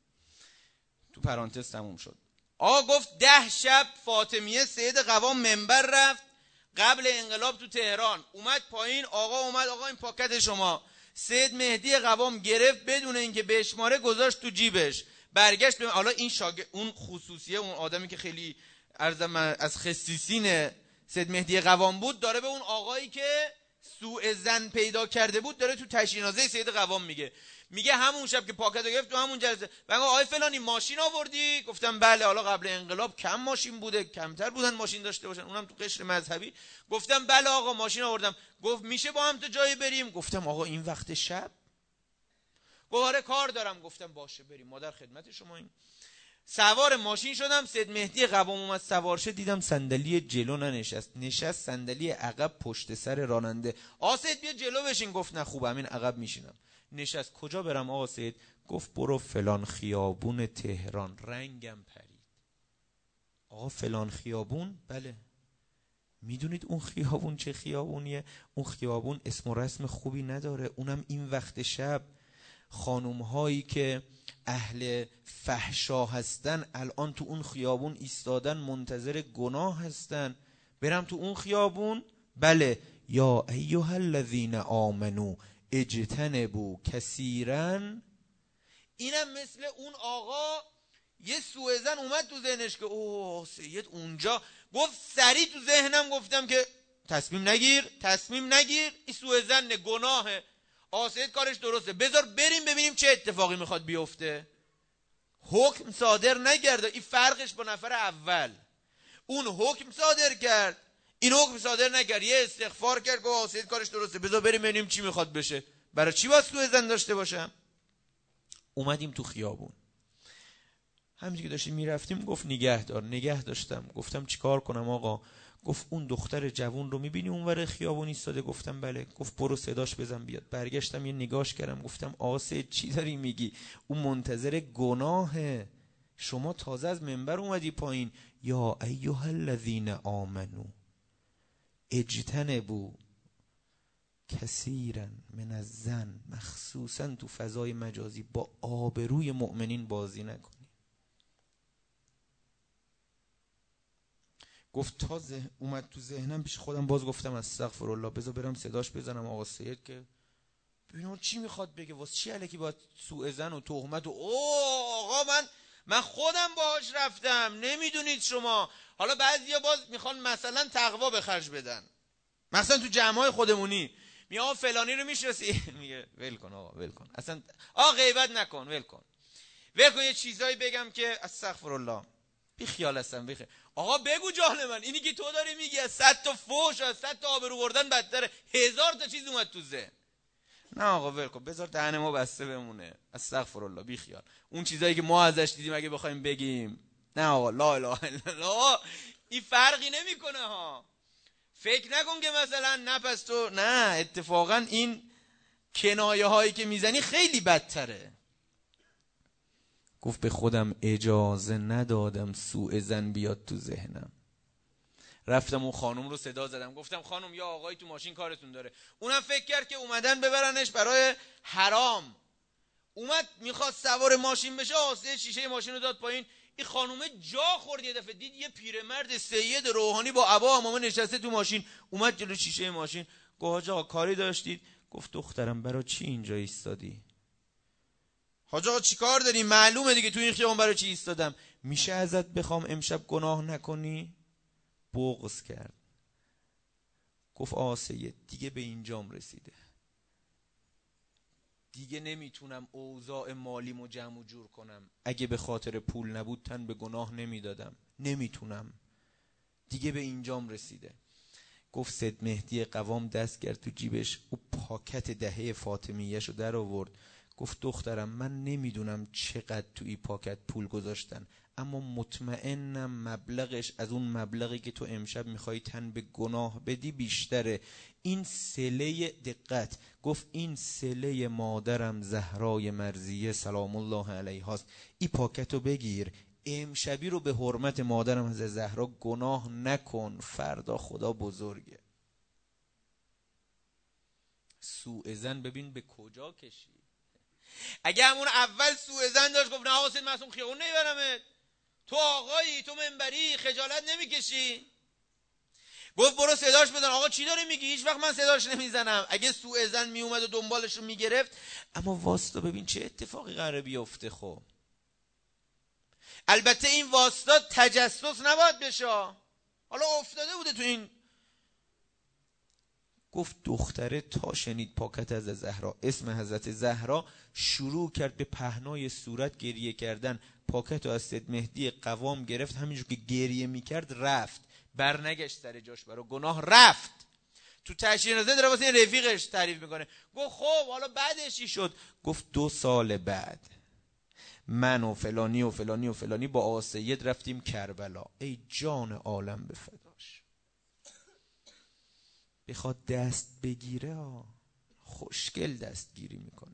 تو پرانتز تموم شد. آقا گفت 10 شب فاطمیه سید قوام منبر رفت قبل انقلاب تو تهران، اومد پایین، آقا اومد، آقا این پاکت شما. سید مهدی قوام گرفت بدون اینکه بشماره گذاشت تو جیبش، برگشت. حالا این اون خصوصیه اون آدمی که خیلی از خصیصین سید مهدی قوام بود داره به اون آقایی که سوء ظن پیدا کرده بود داره تو تشیین‌نامه سید قوام میگه همون شب که پاکت رو گرفت تو همون جلسه بگه آقای فلانی ماشین آوردی؟ گفتم بله. حالا قبل انقلاب کم ماشین بوده، کمتر بودن ماشین داشته باشن، اونم تو قشر مذهبی. گفتم بله آقا ماشین آوردم. گفت میشه با هم تا جایی بریم؟ گفتم آقا این وقت شب؟ گفت آره کار دارم. گفتم باشه بریم، ما در خدمت شما. این سوار ماشین شدم، سید مهدی قوام اومد سوار شد، دیدم صندلی جلو نشست صندلی عقب پشت سر راننده. آقا سید بیا جلو بشین. گفت نه خوب همین عقب میشینم. نشست. کجا برم آقا سید؟ گفت برو فلان خیابون تهران. رنگم پرید. آقا فلان خیابون؟ بله. میدونید اون خیابون چه خیابونیه؟ اون خیابون اسم و رسم خوبی نداره، اونم این وقت شب. خانوم هایی که اهل فحشا هستن الان تو اون خیابون ایستادن منتظر گناه هستن. برم تو اون خیابون؟ بله. یا ایها الذین آمنو اجتنبوا کثیرا. اینم مثل اون آقا یه سوء ظن اومد تو ذهنش که اوه سید اونجا. گفت سریع تو ذهنم گفتم که تصمیم نگیر، این سوء ظن گناهه. سید کارش درسته، بذار بریم ببینیم چه اتفاقی میخواد بیفته. حکم صادر نگرده. این فرقش با نفر اول. اون حکم صادر کرد، این حکم صادر نکرد، یه استغفار کرد، گفت سید کارش درسته، بذار بریم ببینیم چی میخواد بشه. برای چی واسه سوء ظن داشته باشم؟ اومدیم تو خیابون، همینجوری که داشتیم میرفتیم گفت نگه داشتم. گفتم چیکار کنم آقا؟ گفت اون دختر جوون رو میبینی اونور خیابون ایستاده؟ گفتم بله. گفت برو صداش بزن بیاد. برگشتم یه نگاش کردم، گفتم آقا سید چی داری میگی؟ اون منتظر گناهه، شما تازه از منبر اومدی پایین. یا ایها الذین آمنو اجتنبوا کثیرا من الظن. مخصوصا تو فضای مجازی با آبروی مؤمنین بازی نکنی. گفت تا اومد تو ذهنم پیش خودم باز گفتم استغفرالله، بذار برم صداش بزنم آقا سید که ببینم چی میخواد بگه، واسه چی الکی باید سوء ظن و تهمت و آقا من خودم باهاش رفتم، نمیدونید شما. حالا بعضیا باز میخوان مثلا تقوا به خرج بدن، مثلا تو جمعای خودمونی میگه آقا فلانی رو میشناسی؟ میگه ول کن آقا ول کن، اصلا غیبت نکن، ول کن یه چیزایی بگم که استغفرالله بی خیال هستم بخیر. آقا بگو جان من، اینی که تو داری میگی از 100 تا فوش، از 100 تا آبرو بردن بدتره، 1000 تا چیز اومد تو ذهن. نه آقا ول کن، بذار دهن ما بسته بمونه. استغفرالله بی خیال. اون چیزایی که ما ازش دیدیم اگه بخوایم بگیم، نه آقا لا اله الا الله، این فرقی نمیکنه ها. فکر نکن که مثلا نه پس تو، نه اتفاقا این کنایه هایی که میزنی خیلی بدتره. گفت به خودم اجازه ندادم سوء ظن بیاد تو ذهنم. رفتم اون خانم رو صدا زدم، گفتم خانم یا آقایی تو ماشین کارتون داره. اونم فکر کرد که اومدن ببرنش برای حرام، اومد میخواست سوار ماشین بشه، آسه شیشه ماشین رو داد پایین. این خانومه جا خورد، یه دفعه دید یه پیرمرد سید روحانی با عبا امامه نشسته تو ماشین. اومد جلو شیشه ماشین، گفت آقا کاری داشتید؟ گفت دخترم برای چی اینجا ایستادی؟ حاج آقا چی کار داری؟ معلومه دیگه تو این خیابون برای چی ایستادم. میشه ازت بخوام امشب گناه نکنی؟ بغض کرد. گفت آقا سید دیگه به اینجام رسیده، دیگه نمیتونم اوضاع مالیمو جمع و جور کنم، اگه به خاطر پول نبود تن به گناه نمیدادم، نمیتونم، دیگه به اینجام رسیده. گفت سید مهدی قوام دست کرد تو جیبش، او پاکت دهه فاطمیه‌شو در آورد، گفت دخترم من نمیدونم چقدر تو این پاکت پول گذاشتن، اما مطمئنم مبلغش از اون مبلغی که تو امشب میخوای تن به گناه بدی بیشتره. این صله، دقت، گفت این صله مادرم زهرای مرضیه سلام الله علیها است، این پاکتو بگیر، امشبی رو به حرمت مادرم از زهرا گناه نکن، فردا خدا بزرگه. سوء ظن ببین به کجا کشی. اگه همون اول سوء ظن داشت گفت نه آقا سید معصوم خیابون نمیبرمت، تو آقایی، تو منبری، خجالت نمیکشی؟ گفت برو صداش بزن. آقا چی داری میگی؟ هیچ وقت من صداش نمیزنم. اگه سوء ظن میومد و دنبالش رو میگرفت، اما واسطا ببین چه اتفاقی قراره بیفته. خب البته این واسطا تجسس نباید بشه، حالا افتاده بوده تو این. گفت دختره تا شنید پاکت از زهرا، اسم حضرت زهرا، شروع کرد به پهنای صورت گریه کردن. پاکت رو از سید مهدی قوام گرفت، همینجور که گریه میکرد رفت، برنگشت سر جاش، برای گناه رفت. تو تشییع جنازه داره واسه این رفیقش تعریف میکنه. گفت خب حالا بعدش چی شد؟ گفت 2 سال بعد من و فلانی و فلانی و فلانی با آقا سید رفتیم کربلا. ای جان عالم به فداش. بخواد دست بگیره خوشگل دستگیری میکنه.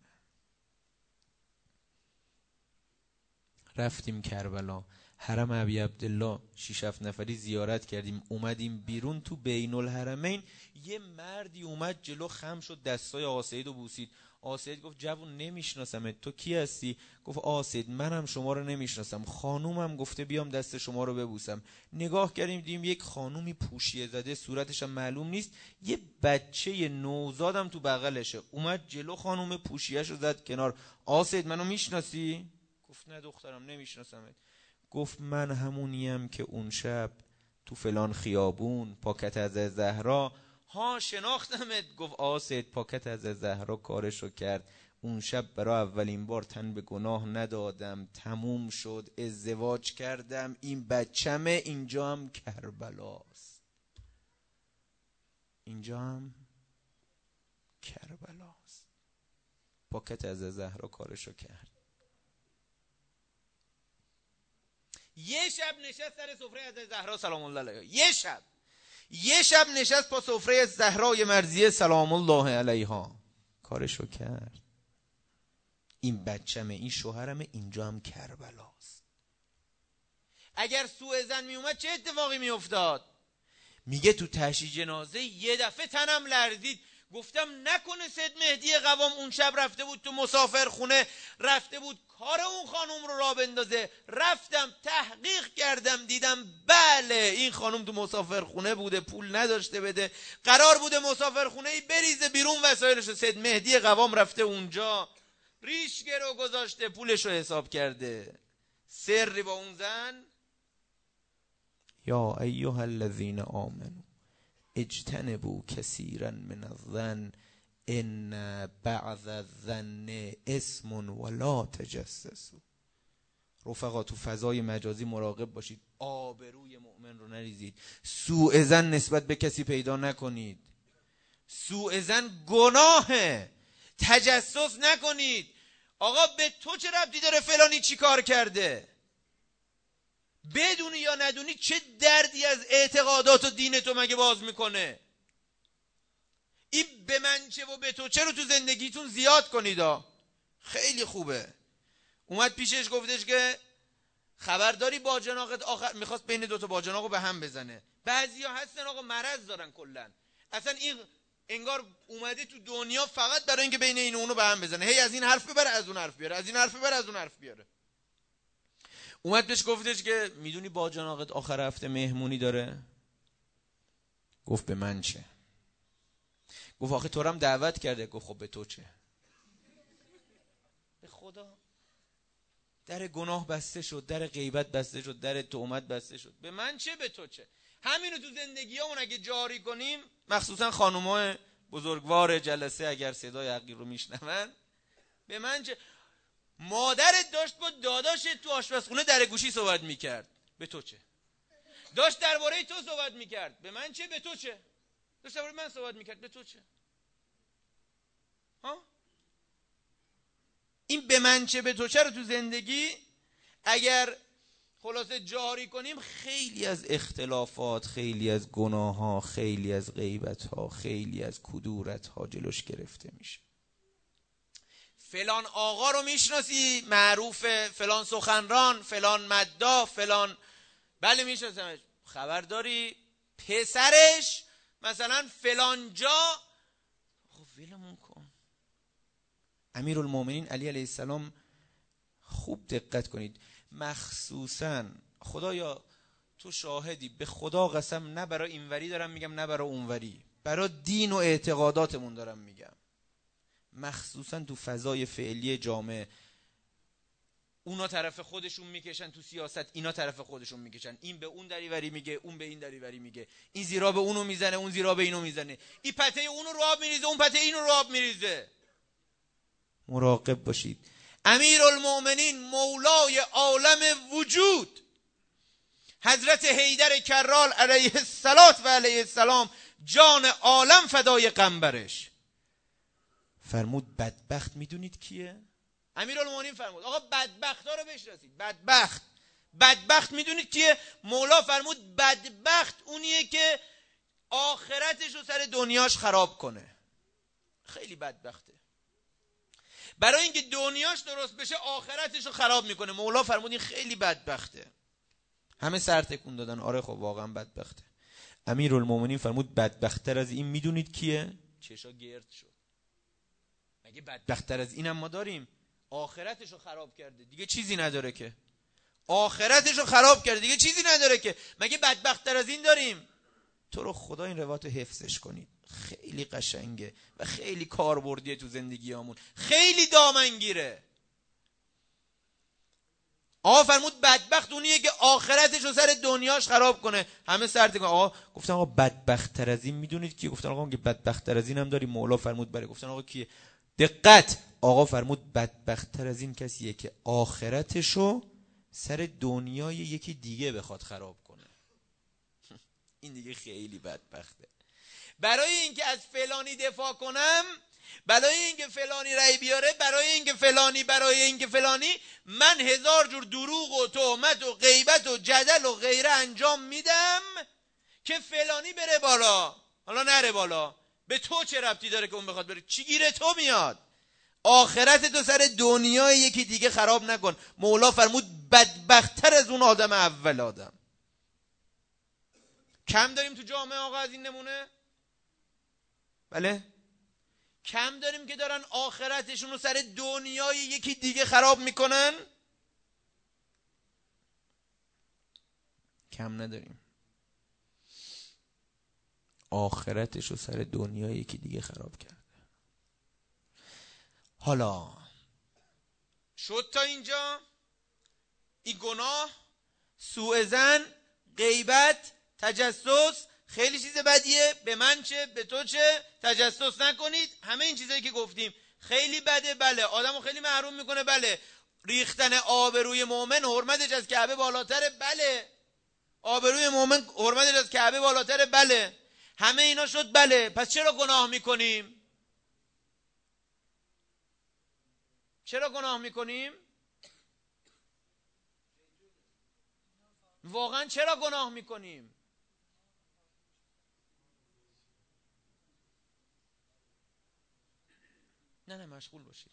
رفتیم کربلا، حرم ابی عبدالله 6-7 نفری زیارت کردیم، اومدیم بیرون تو بین الحرمین یه مردی اومد جلو، خم شد دستای آقا سید رو بوسید. آقا سید گفت جوون نمیشناسمت، تو کی هستی؟ گفت آقا سید منم شما رو نمیشناسم، خانومم گفته بیام دست شما رو ببوسم. نگاه کردیم دیدیم یک خانومی پوشیه زده، صورتش هم معلوم نیست، یه بچه نوزادم تو بغلشه. اومد جلو، خانوم پوشیه‌شو زد کنار. آقا سید منو میشناسی؟ گفت نه دخترم نمیشناسمت. گفت من همونیم که اون شب تو فلان خیابون پاکت از زهرا. ها شناختمت. گفت آقا سید پاکت از زهرا کارشو کرد، اون شب برای اولین بار تن به گناه ندادم، تموم شد، ازدواج کردم، این بچمه، اینجا هم کربلاست، اینجا هم کربلاست. پاکت از زهرا کارشو کرد. یه شب نشست سر سفره از زهرا سلام الله علیها، یه شب نشست پا سفره زهرای مرضیه سلام الله علیها، کارشو کرد. این بچمه، این شوهرمه، اینجا هم کربلاست. اگر سوء ظن می اومد چه اتفاقی می افتاد؟ میگه تو تشییع جنازه یه دفعه تنم لرزید، گفتم نکنه سید مهدی قوام اون شب رفته بود تو مسافر خونه، رفته بود کار اون خانم رو راه بندازه. رفتم تحقیق کردم، دیدم بله این خانم تو مسافر خونه بوده، پول نداشته بده، قرار بوده مسافر خونه بریزه بیرون وسایلش. سید مهدی قوام رفته اونجا، ریش گرو گذاشته، پولش رو حساب کرده. سری با اون زن. یا ایها الذین آمنوا اجتنبوا کثیرا من الظن ان بعض الظن اسم ولا تجسسوا. رفقا تو فضای مجازی مراقب باشید، آبروی مؤمن رو نریزید، سوء ظن نسبت به کسی پیدا نکنید. سوء ظن گناهه، تجسس نکنید. آقا به تو چه ربطی داره فلانی چی کار کرده؟ بدونی یا ندونی چه دردی از اعتقادات و دین تو مگه باز میکنه؟ این به من چه و به تو چه رو تو زندگیتون زیاد کنید. خیلی خوبه. اومد پیشش گفتش که خبرداری باجناقت آخر میخواست بین دوتا باجناقو به هم بزنه. بعضیا هستن آقا مرض دارن کلن، اصلا این انگار اومده تو دنیا فقط برای اینکه بین این و اونو به هم بزنه، هی از این حرف ببره از اون حرف بیاره، از این حرف ببره از اون حرف بیاره. اومد بهش گفتش که میدونی باجناقت آخر هفته مهمونی داره؟ گفت به من چه؟ گفت آخه تو رو هم دعوت کرده. گفت خب به تو چه؟ به خدا در گناه بسته شد، در غیبت بسته شد، در تهمت بسته شد، به من چه به تو چه؟ همینو تو زندگیامون اگه جاری کنیم، مخصوصا خانومای بزرگوار جلسه اگر صدای حقیر رو میشنون، به من چه؟ مادرت داشت با داداشت تو آشپزخونه در گوشی صحبت میکرد، به تو چه؟ داشت درباره تو صحبت میکرد، به من چه؟ به تو چه؟ داشت درباره من صحبت میکرد، به تو چه؟ ها؟ این به من چه به تو چه رو تو زندگی اگر خلاصه جاری کنیم، خیلی از اختلافات، خیلی از گناه ها، خیلی از غیبت ها، خیلی از کدورت ها جلوش گرفته میشه. فلان آقا رو میشناسی؟ معروفه، فلان سخنران، فلان مداح، فلان، بله میشناسمش. خبر داری پسرش مثلا فلان جا، خب ولمون کن. امیرالمومنین علی علیه السلام، خوب دقت کنید، مخصوصا خدایا تو شاهدی، به خدا قسم، نه برای اینوری دارم میگم نه برای اونوری، برای دین و اعتقاداتمون دارم میگم، مخصوصا تو فضای فعلی جامعه، اونا طرف خودشون میکشن تو سیاست، اینا طرف خودشون میکشن، این به اون دریوری میگه، اون به این دریوری میگه، این زیرا به اونو میزنه، اون زیرا به اینو میزنه، این پته اونو رو آب میریزه، اون پته اینو رو آب میریزه. مراقب باشید. امیرالمومنین مولای عالم وجود حضرت حیدر کرال علیه السلام جان عالم فدای قنبرش، فرمود بدبخت میدونید کیه؟ امیرالمومنین فرمود آقا بدبخت ها رو بشناسید. بدبخت میدونید کیه؟ مولا فرمود بدبخت اونیه که آخرتش رو سر دنیاش خراب کنه. خیلی بدبخته، برای اینکه دنیاش درست بشه آخرتش رو خراب میکنه. مولا فرمود این خیلی بدبخته. همه سر تکون دادن، آره خب واقعا بدبخته. امیرالمومنین فرمود بدبخت‌تر از این میدونید کیه؟ چشا گرد شد. مگه بدبخت‌تر از اینم ما داریم؟ آخرتش رو خراب کرده دیگه چیزی نداره که. آخرتش رو خراب کرده دیگه چیزی نداره که. مگه بدبخت‌تر از این داریم؟ تو رو خدا این روایت رو حفظش کنید، خیلی قشنگه و خیلی کاربردیه تو زندگیامون، خیلی دامنگیره. آقا فرمود بدبخت اونیه که آخرتش رو سر دنیاش خراب کنه. همه سر تکون. آقا گفتن آقا بدبخت‌تر از این میدونید کی؟ گفتن آقا که بدبخت‌تر از این هم داریم. مولا فرمود بله. گفتن آقا کیه؟ دقت، آقا فرمود بدبخت‌تر از این کسیه که آخرتش رو سر دنیای یکی دیگه بخواد خراب کنه. این دیگه خیلی بدبخته. برای اینکه از فلانی دفاع کنم، برای اینکه فلانی رأی بیاره، برای اینکه فلانی من 1000 جور دروغ و تهمت و غیبت و جدل و غیره انجام میدم که فلانی بره بالا. حالا نره بالا، به تو چه ربطی داره که اون بخواد بره؟ چی گیره تو میاد؟ آخرت تو سر دنیای یکی دیگه خراب نکن. مولا فرمود بدبخت‌تر از اون آدم اول آدم. کم داریم تو جامعه آقا از این نمونه؟ بله؟ کم داریم که دارن آخرتشون رو سر دنیای یکی دیگه خراب میکنن؟ کم نداریم. آخرتش رو سر دنیای یکی دیگه خراب کرده. حالا شد تا اینجا این گناه، سوء ظن، غیبت، تجسس، خیلی چیز بدیه. به من چه به تو چه، تجسس نکنید، همه این چیزایی که گفتیم خیلی بده. بله آدمو خیلی محروم میکنه. بله ریختن آبروی مؤمن حرمتش از کعبه بالاتره. بله آبروی مؤمن حرمتش از کعبه بالاتره. بله همه اینا شد. بله پس چرا گناه میکنیم؟ چرا گناه میکنیم؟ واقعا چرا گناه میکنیم؟ نه مشغول باشید،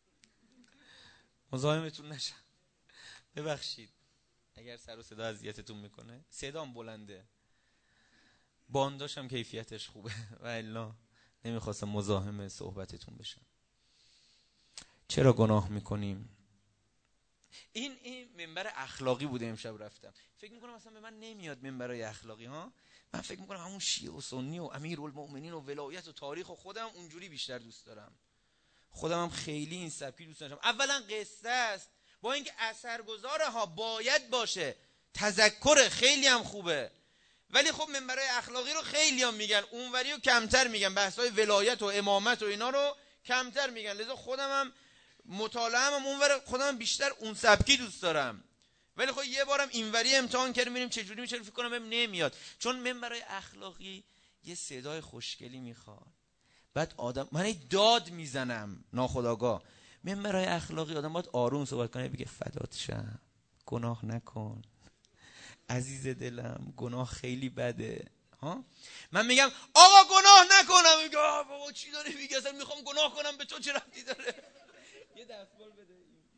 مزاحمتون نشم. ببخشید اگر سر و صدا اذیتتون میکنه. صدام بلنده، بانداشم کیفیتش خوبه و الا نمیخواستم مزاحم صحبتتون بشم. چرا گناه میکنیم؟ این منبر اخلاقی بوده. امشب رفتم فکر میکنم اصلا به من نمیاد منبرای اخلاقی ها. من فکر میکنم همون شیعه و سنی و امیرالمومنین و ولایت و تاریخ و خودم اونجوری بیشتر دوست دارم. خودم هم خیلی این سبکی دوست دارم. اولا قصه است، با اینکه اثرگذاره ها باید باشه، تذکر خیلی هم خوبه، ولی خب منبرهای اخلاقی رو خیلی هم میگن، اونوری رو کمتر میگن، بحثای ولایت و امامت و اینا رو کمتر میگن. لذا خودم هم مطالعه هم اونور، خودم هم بیشتر اون سبکی دوست دارم. ولی خب یه بارم اینوری امتحان کردیم ببینیم چه جوری میشه، فکر کنم بهم نمیاد، چون منبرهای اخلاقی یه صدای خوشگلی میخواد. بعد آدم، من داد میزنم ناخودآگاه. منبرهای اخلاقی آدم باید آروم صحبت کنه، بگه فدات شم، گناه نکن عزیز دلم، گناه خیلی بده. ها من میگم آقا گناه نکنم، میگه بابا چی داری میگی، اصلا میخوام گناه کنم به تو چه ربطی داره؟ یه دستمال بده.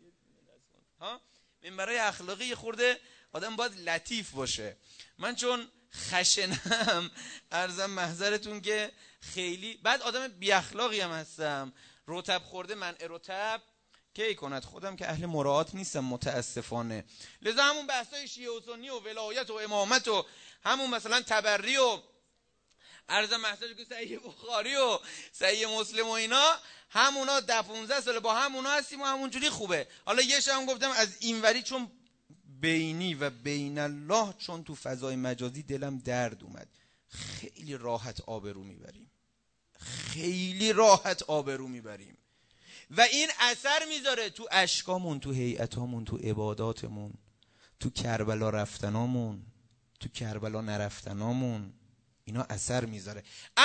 ها منبرهای اخلاقی یه خورده آدم باید لطیف باشه. من چون خشنم عرضم محضرتون که خیلی بعد آدم بی اخلاقی هم هستم، رطب خورده منع رطب کی کند، خودم که اهل مراعات نیستم متاسفانه. لذا همون بحثای شیعه و سنی و ولایت و امامت و همون مثلا تبری و عرضم محضر که صحیح بخاری و صحیح مسلم و اینا، همونا 15 سال با همونا هستیم و همونجوری خوبه. حالا یه شب گفتم از اینوری، چون بینی و بین الله، چون تو فضای مجازی دلم درد اومد، خیلی راحت آبرو میبریم، خیلی راحت آبرو میبریم و این اثر میذاره تو اشکامون، تو هیئتامون، تو عباداتمون، تو کربلا رفتنامون، تو کربلا نرفتنامون، اینا اثر میذاره.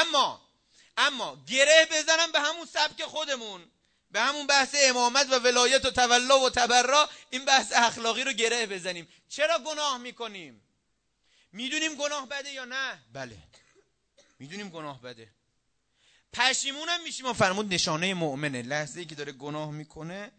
اما گره بزنم به همون سبک خودمون، به همون بحث امامت و ولایت و تولا و تبرا، این بحث اخلاقی رو گره بزنیم. چرا گناه میکنیم؟ میدونیم گناه بده یا نه؟ بله میدونیم گناه بده، پشیمونم میشیم. و فرمود نشانه مؤمنه لحظه‌ای که داره گناه میکنه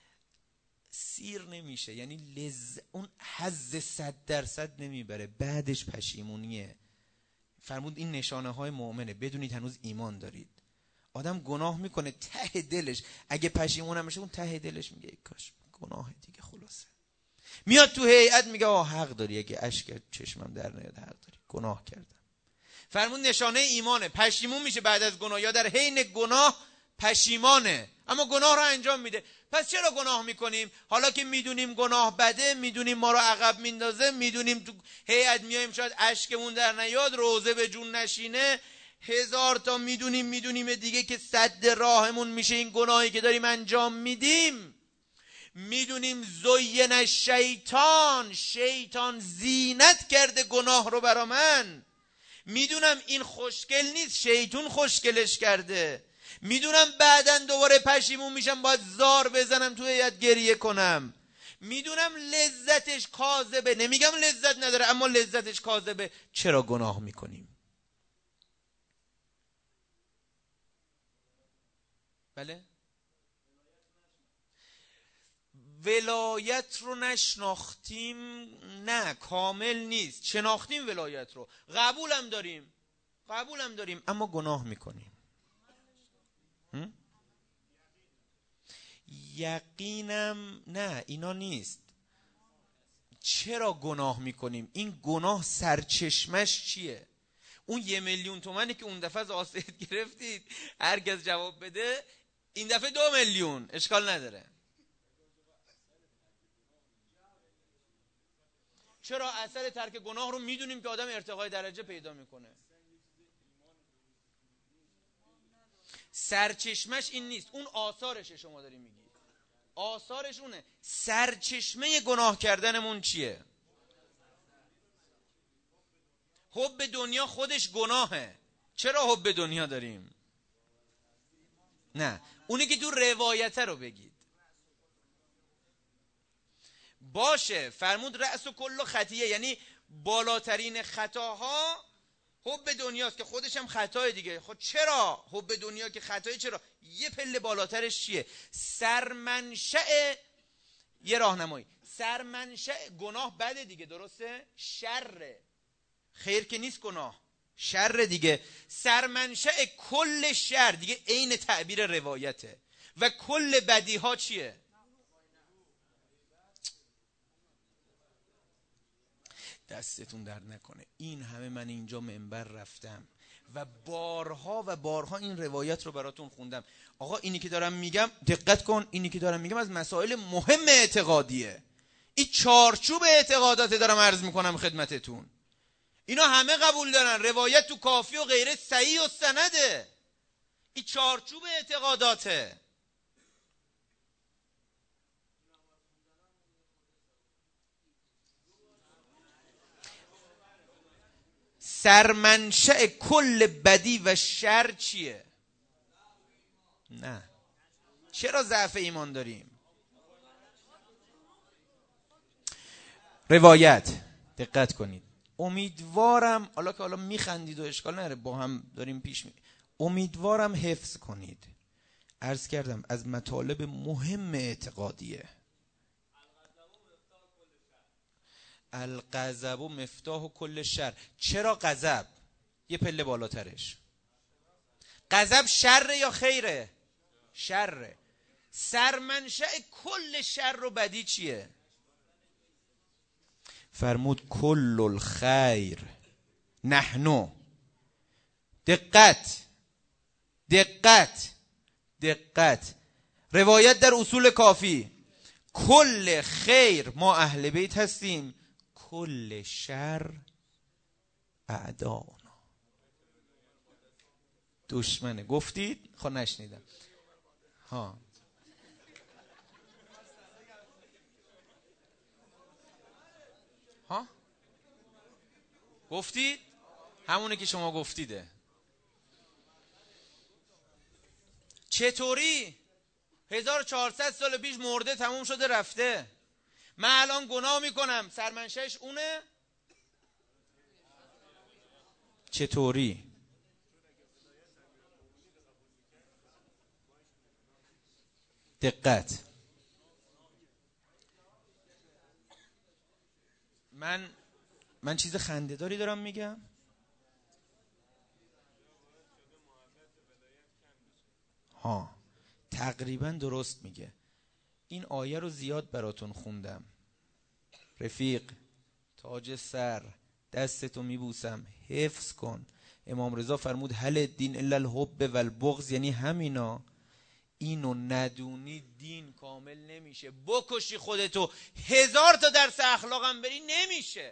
سیر نمیشه، یعنی اون حظ 100% نمیبره، بعدش پشیمونیه. فرمود این نشانه های مؤمنه، بدونید هنوز ایمان دارید. آدم گناه میکنه ته دلش، اگه پشیمون نمیشه اون ته دلش میگه کاش گناه دیگه، خلاصه میاد تو هیئت میگه حق داری، اگه اشک چشمم در نیاد حق داری، گناه کردم. فرمود نشانه ایمانه، پشیمون میشه بعد از گناه، یا در حین گناه پشیمانه اما گناه رو انجام میده. پس چرا گناه میکنیم؟ حالا که میدونیم گناه بده، میدونیم ما رو عقب میندازه، میدونیم تو هیئت میایم شاید اشکمون در نیاد، روزه به جون نشینه، هزار تا میدونیم دیگه که سد راهمون میشه این گناهی که داریم انجام میدیم. میدونیم زین شیطان زینت کرده گناه رو برا من، میدونم این خوشگل نیست، شیطان خوشگلش کرده، میدونم بعدن دوباره پشیمون میشم، باید زار بزنم توی هیئت گریه کنم، میدونم لذتش کاذبه، نمیگم لذت نداره اما لذتش کاذبه. چرا گناه میکنیم؟ بله ولایت رو نشناختیم، نه کامل نیست، شناختیم ولایت رو، قبولم داریم اما گناه میکنیم. یقینم نه، اینا نیست. چرا گناه میکنیم؟ این گناه سرچشمش چیه؟ اون 1,000,000 تومانی که اون دفعه از آسید گرفتید هر کس جواب بده، این دفعه 2,000,000 اشکال نداره. چرا؟ اثر ترک گناه رو میدونیم که آدم ارتقای درجه پیدا میکنه. سرچشمش این نیست، اون آثارشه. شما داری میگی آثارش اونه. سرچشمه گناه کردنمون چیه؟ حب دنیا خودش گناهه. چرا حب دنیا داریم؟ نه اونی که تو روایته رو بگید. باشه فرمود رأس و کل خطیه، یعنی بالاترین خطاها حب دنیاست که خودش هم خطای دیگه. خب چرا حب دنیا که خطای؟ چرا؟ یه پله بالاترش چیه؟ سرمنشأ، یه راهنمایی، سرمنشأ گناه بده دیگه، درسته؟ شره، خیر که نیست گناه، شر دیگه. سرمنشأ کل شر دیگه عین تعبیر روایته. و کل بدی ها چیه؟ دستتون درد نکنه، این همه من اینجا منبر رفتم و بارها این روایت رو براتون خوندم. آقا اینی که دارم میگم، دقت کن، اینی که دارم میگم از مسائل مهم اعتقادیه. این چارچوب اعتقادات دارم عرض میکنم خدمتتون. اینا همه قبول دارن. روایت تو کافی و غیره صحیح و سنده. این چارچوب اعتقاداته. سرمنشأ کل بدی و شر چیه؟ نه. چرا ضعف ایمان داریم؟ روایت، دقت کنید. امیدوارم حالا میخندید و اشکال نره، با هم داریم پیش امیدوارم حفظ کنید. عرض کردم از مطالب مهم اعتقادیه. الغضب مفتاح کل شر. چرا غضب؟ یه پله بالاترش. غضب شر یا خیره؟ شره. سرمنشأ کل شر و بدی چیه؟ فرمود کل الخیر نحنو. دقت دقت دقت. روایت در اصول کافی، کل خیر ما اهل بیت هستیم، کل شر اعداؤنا. دشمنه. گفتید؟ خب نشنیدم. ها ها گفتید؟ همونه که شما گفتیده. چطوری؟ 1400 سال پیش مرده، تموم شده رفته. من الان گناه میکنم، سرمنشأش اونه؟ چطوری؟ دقت. من چیز خنده‌داری دارم میگم؟ ها تقریبا درست میگه. این آیه رو زیاد براتون خوندم. رفیق، تاج سر، دستتو میبوسم، حفظ کن. امام رضا فرمود هل الدین الا الحب والبغض، یعنی همینا. اینو ندونی دین کامل نمیشه. بکشی خودتو 1000 تا درس اخلاقم بری نمیشه.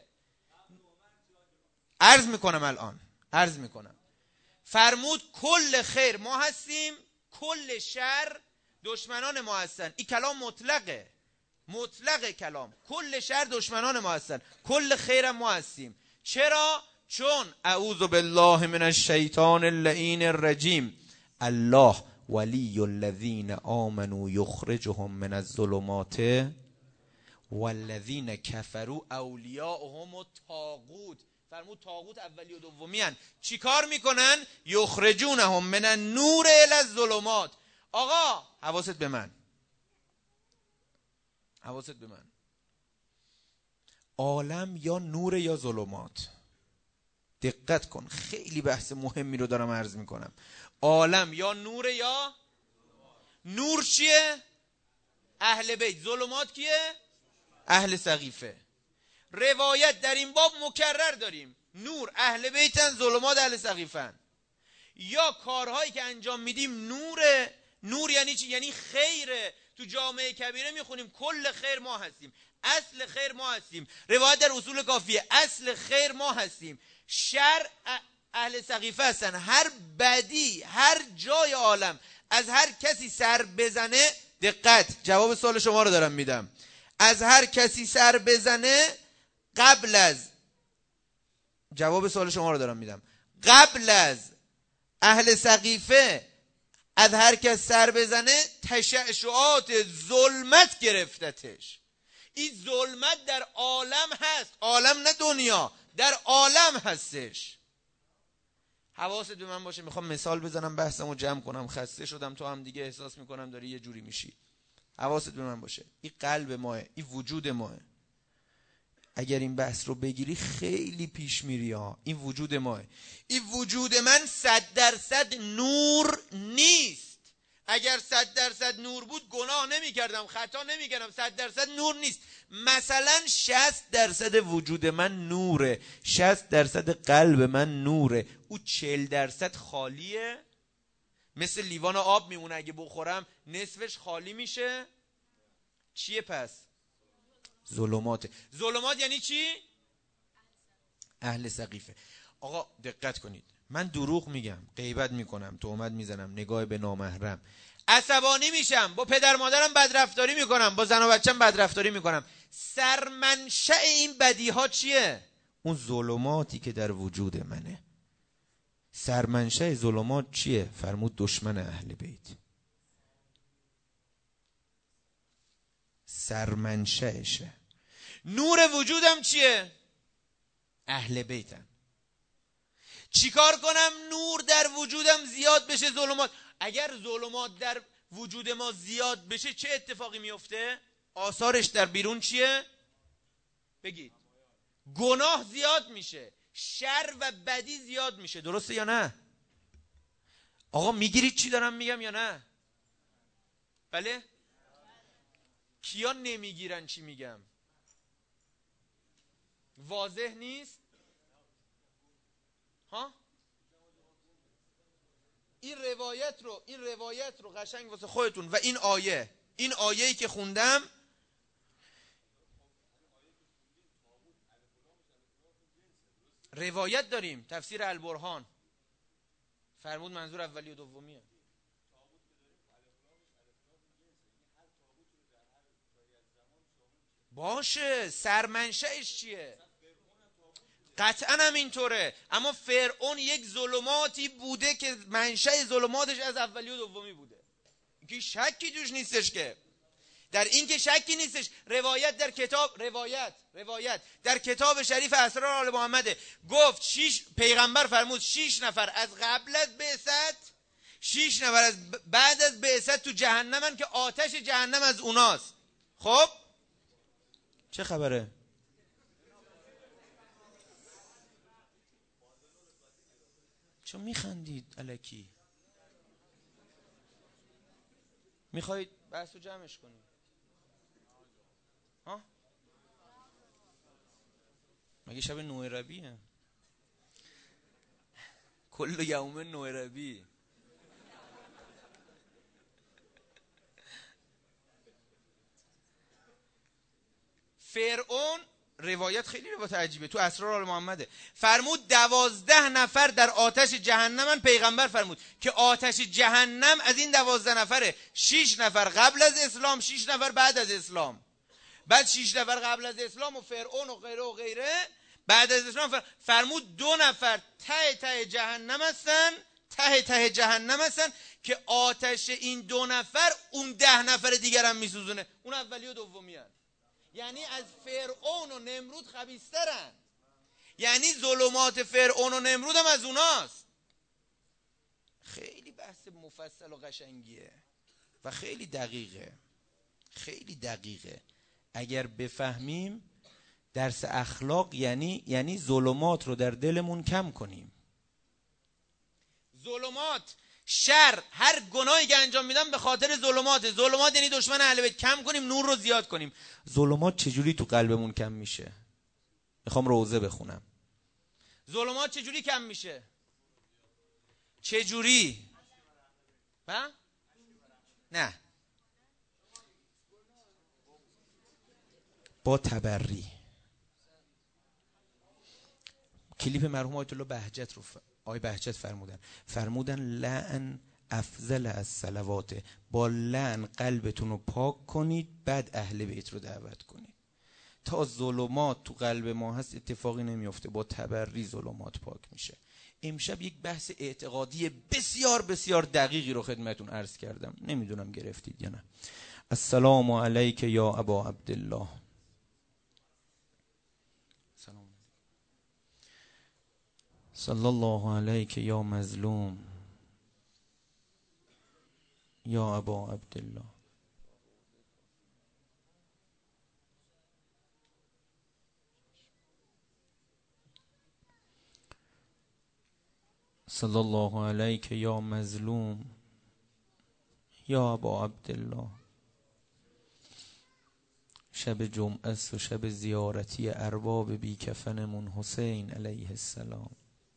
عرض میکنم فرمود کل خیر ما هستیم، کل شر دشمنان ما هستن. این کلام مطلق کلام. کل شر دشمنان ما هستن، کل خیر ما هستیم. چرا؟ چون اعوذ بالله من الشیطان اللعین الرجیم، الله ولی الذین آمنوا یخرجهم من الظلمات والذین کفروا اولیاءهم الطاغوت. فرمود طاغوت اولی و دومی هن. چی کار میکنن؟ یخرجونهم من النور الی الظلمات. آقا حواست به من. عالم یا نور یا ظلمات. دقت کن، خیلی بحث مهمی رو دارم عرض میکنم. عالم یا نور یا نور چیه؟ اهل بیت. ظلمات کیه؟ اهل سقیفه. روایت در این باب مکرر داریم. نور اهل بیتن، ظلمات اهل سقیفن. یا کارهایی که انجام میدیم نوره. نور یعنی چی؟ یعنی خیره. تو جامعه کبیره میخونیم کل خیر ما هستیم، اصل خیر ما هستیم. روایت در اصول کافیه اصل خیر ما هستیم. شر اهل سقیفه هستن. هر بدی هر جای عالم از هر کسی سر بزنه، دقت جواب سوال شما رو دارم میدم، از هر کسی سر بزنه قبل از اهل سقیفه از هر کس سر بزنه تشعشعات ظلمت گرفتتش. این ظلمت در عالم هست، عالم نه دنیا، در عالم هستش. حواست به من باشه. میخوام مثال بزنم بحثمو جمع کنم. خسته شدم، تو هم دیگه احساس میکنم داری یه جوری میشی. حواست به من باشه. این قلب ماه، این وجود ماه. اگر این بحث رو بگیری خیلی پیش میری ها. این وجود ماه. این وجود من 100% نور نیست. اگر 100% نور بود گناه نمی کردم، خطا نمی کردم. 100% نور نیست. مثلا 60% وجود من نوره، 60% قلب من نوره، او 40% خالیه. مثل لیوان آب میمونه، اگه بخورم نصفش خالی میشه. چیه پس؟ ظلمات. ظلمات یعنی چی؟ اهل سقیفه. آقا دقت کنید، من دروغ میگم، غیبت میکنم، تهمت میزنم، نگاه به نامحرم، عصبانی میشم، با پدر مادرم بدرفتاری میکنم، با زن و بچم بدرفتاری میکنم، سرمنشأ این بدی ها چیه؟ اون ظلماتی که در وجود منه. سرمنشأ ظلمات چیه؟ فرمود دشمن اهل بیت. سرمنشأشه. نور وجودم چیه؟ اهل بیتن. چیکار کنم نور در وجودم زیاد بشه؟ ظلمات. اگر ظلمات در وجود ما زیاد بشه چه اتفاقی میفته؟ آثارش در بیرون چیه؟ بگید. گناه زیاد میشه، شر و بدی زیاد میشه. درسته یا نه؟ آقا میگیرید چی دارم میگم یا نه؟ بله؟ کیا نمیگیرن چی میگم؟ واضح نیست؟ ها؟ این روایت رو قشنگ واسه خودتون و این آیه‌ای که خوندم، روایت داریم، تفسیر البرهان فرمود منظور اولی و دومیه. باشه، سرمنشأش چیه؟ قطعا هم اینطوره، اما فرعون یک ظلماتی بوده که منشأ ظلماتش از اولی و دومی بوده، که شکی توش نیستش، که در این که شکی نیستش. روایت در کتاب شریف اسرار آل محمده، گفت 6 پیغمبر فرمود 6 نفر از قبل از بعثت، 6 نفر از بعد از بعثت تو جهنمن که آتش جهنم از اوناست. خب چه خبره؟ چون میخندید الکی؟ میخواید بحثو جمعش کنید؟ ها؟ مگه شب نوع ربیعه؟ کل یوم نوع ربیع. فرعون، روایت خیلی روایت عجیبه، تو اسرار آل محمده، فرمود 12 نفر در آتش جهنمن. پیغمبر فرمود که آتش جهنم از این 12 نفره، 6 نفر قبل از اسلام، 6 نفر بعد از اسلام. بعد 6 نفر قبل از اسلام و فرعون و غیره بعد از اسلام، فرمود 2 نفر ته جهنم هستن که آتش این 2 نفر اون 10 نفر دیگر هم میسوزونه. اون اولی و دومی هست. یعنی از فرعون و نمرود خبیث‌ترن. یعنی ظلمات فرعون و نمرود هم از اوناست. خیلی بحث مفصل و قشنگیه و خیلی دقیقه. اگر بفهمیم درس اخلاق یعنی ظلمات رو در دلمون کم کنیم. ظلمات، شر، هر گناهی که انجام میدم به خاطر ظلمات یعنی دشمن اهل بیت. کم کنیم، نور رو زیاد کنیم. ظلمات چجوری تو قلبمون کم میشه؟ میخوام روزه بخونم. ظلمات چجوری کم میشه؟ چجوری؟ نه، با تبری. کلیپ مرحوم آیت الله بهجت رو آقای بهجت فرمودن لعن افضل از صلوات. با لعن قلبتون رو پاک کنید، بعد اهل بیت رو دعوت کنید. تا ظلمات تو قلب ما هست اتفاقی نمیفته، با تبری ظلمات پاک میشه. امشب یک بحث اعتقادی بسیار بسیار دقیقی رو خدمتون عرض کردم، نمیدونم گرفتید یا نه. السلام علیک یا ابا عبدالله. صلی الله علیک یا مظلوم یا ابا عبدالله. صلی الله علیک یا مظلوم یا ابا عبدالله. شب جمعه است و شب زیارتی ارباب بی کفنمون حسین علیه السلام.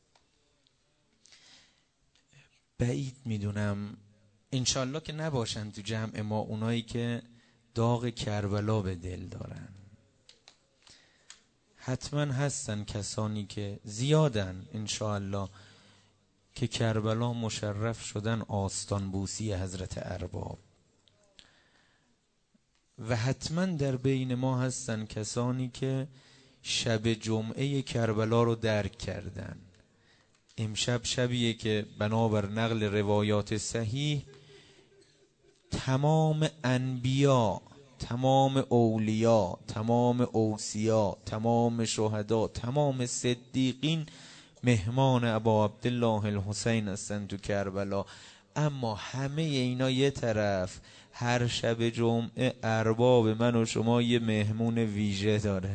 بعید میدونم انشالله که نباشن تو جمع ما اونایی که داغ کربلا به دل دارن. حتما هستن کسانی که زیادن انشاءالله که کربلا مشرف شدن آستان بوسی حضرت ارباب، و حتما در بین ما هستن کسانی که شب جمعه کربلا رو درک کردن. امشب شبیه که بنابر نقل روایات صحیح تمام انبیا، تمام اولیا، تمام اوصیا، تمام شهدا، تمام صدیقین مهمان ابا عبدالله الحسین هستن تو کربلا. اما همه اینا یه طرف، هر شب جمعه ارباب من و شما یه مهمون ویژه داره.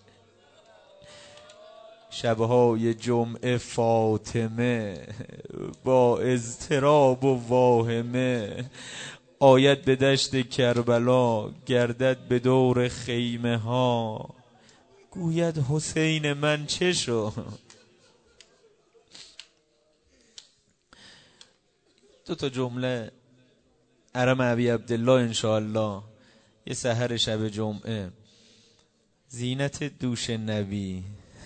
شبهای جمعه فاطمه با اضطراب و واهمه آید به دشت کربلا، گردد به دور خیمه ها، گوید حسین من چه شو. دو تا جمله حرم ابی عبدالله انشاءالله یه سحر شب جمعه. زینت دوش نبی.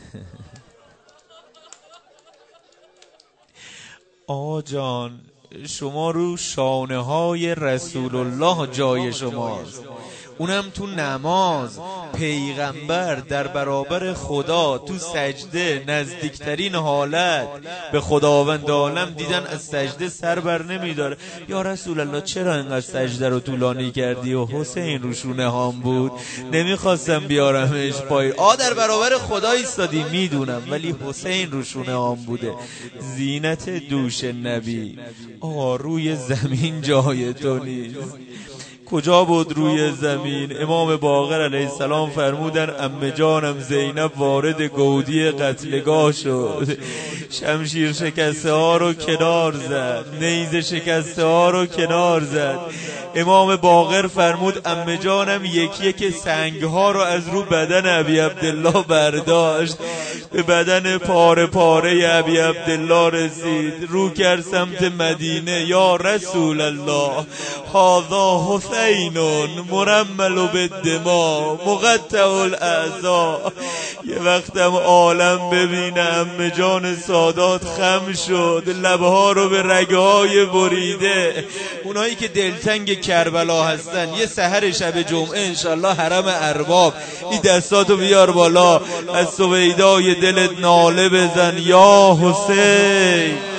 آقا جان شما رو شانه های رسول الله جای شماست، اونم تو نماز. پیغمبر در برابر خدا تو سجده نزدیکترین حالت به خداوند عالم دیدن از سجده سر بر نمیداره. یا رسول الله چرا اینقدر سجده رو طولانی کردی؟ و حسین رو شونه هام بود نمیخواستم بیارمش پای. در برابر خدا ایستادی میدونم، ولی حسین رو شونه هام بوده. زینت دوش نبی. روی زمین جای تو نیست. کجا بود روی زمین؟ امام باقر علیه السلام فرمودن عمه جانم زینب وارد گودی قتلگاه شد، شمشیر شکسته ها رو کنار زد، نیزه شکسته ها رو کنار زد. امام باقر فرمود عمه جانم یکی که سنگ ها رو از رو بدن ابی عبدالله برداشت، به بدن پاره پاره ابی عبدالله رسید، رو کرد سمت مدینه. یا رسول الله هذا حسین مرمل بالدماء مقطع الاعضاء. یه وقتم عالم ببینه عمه جان سادات خم شد، لبها رو به رگهای بریده. اونایی که دلتنگ کربلا هستن یه سحر شب جمعه انشالله حرم ارباب این دستاتو بیار بالا، از سویدای دلت ناله بزن یا حسین.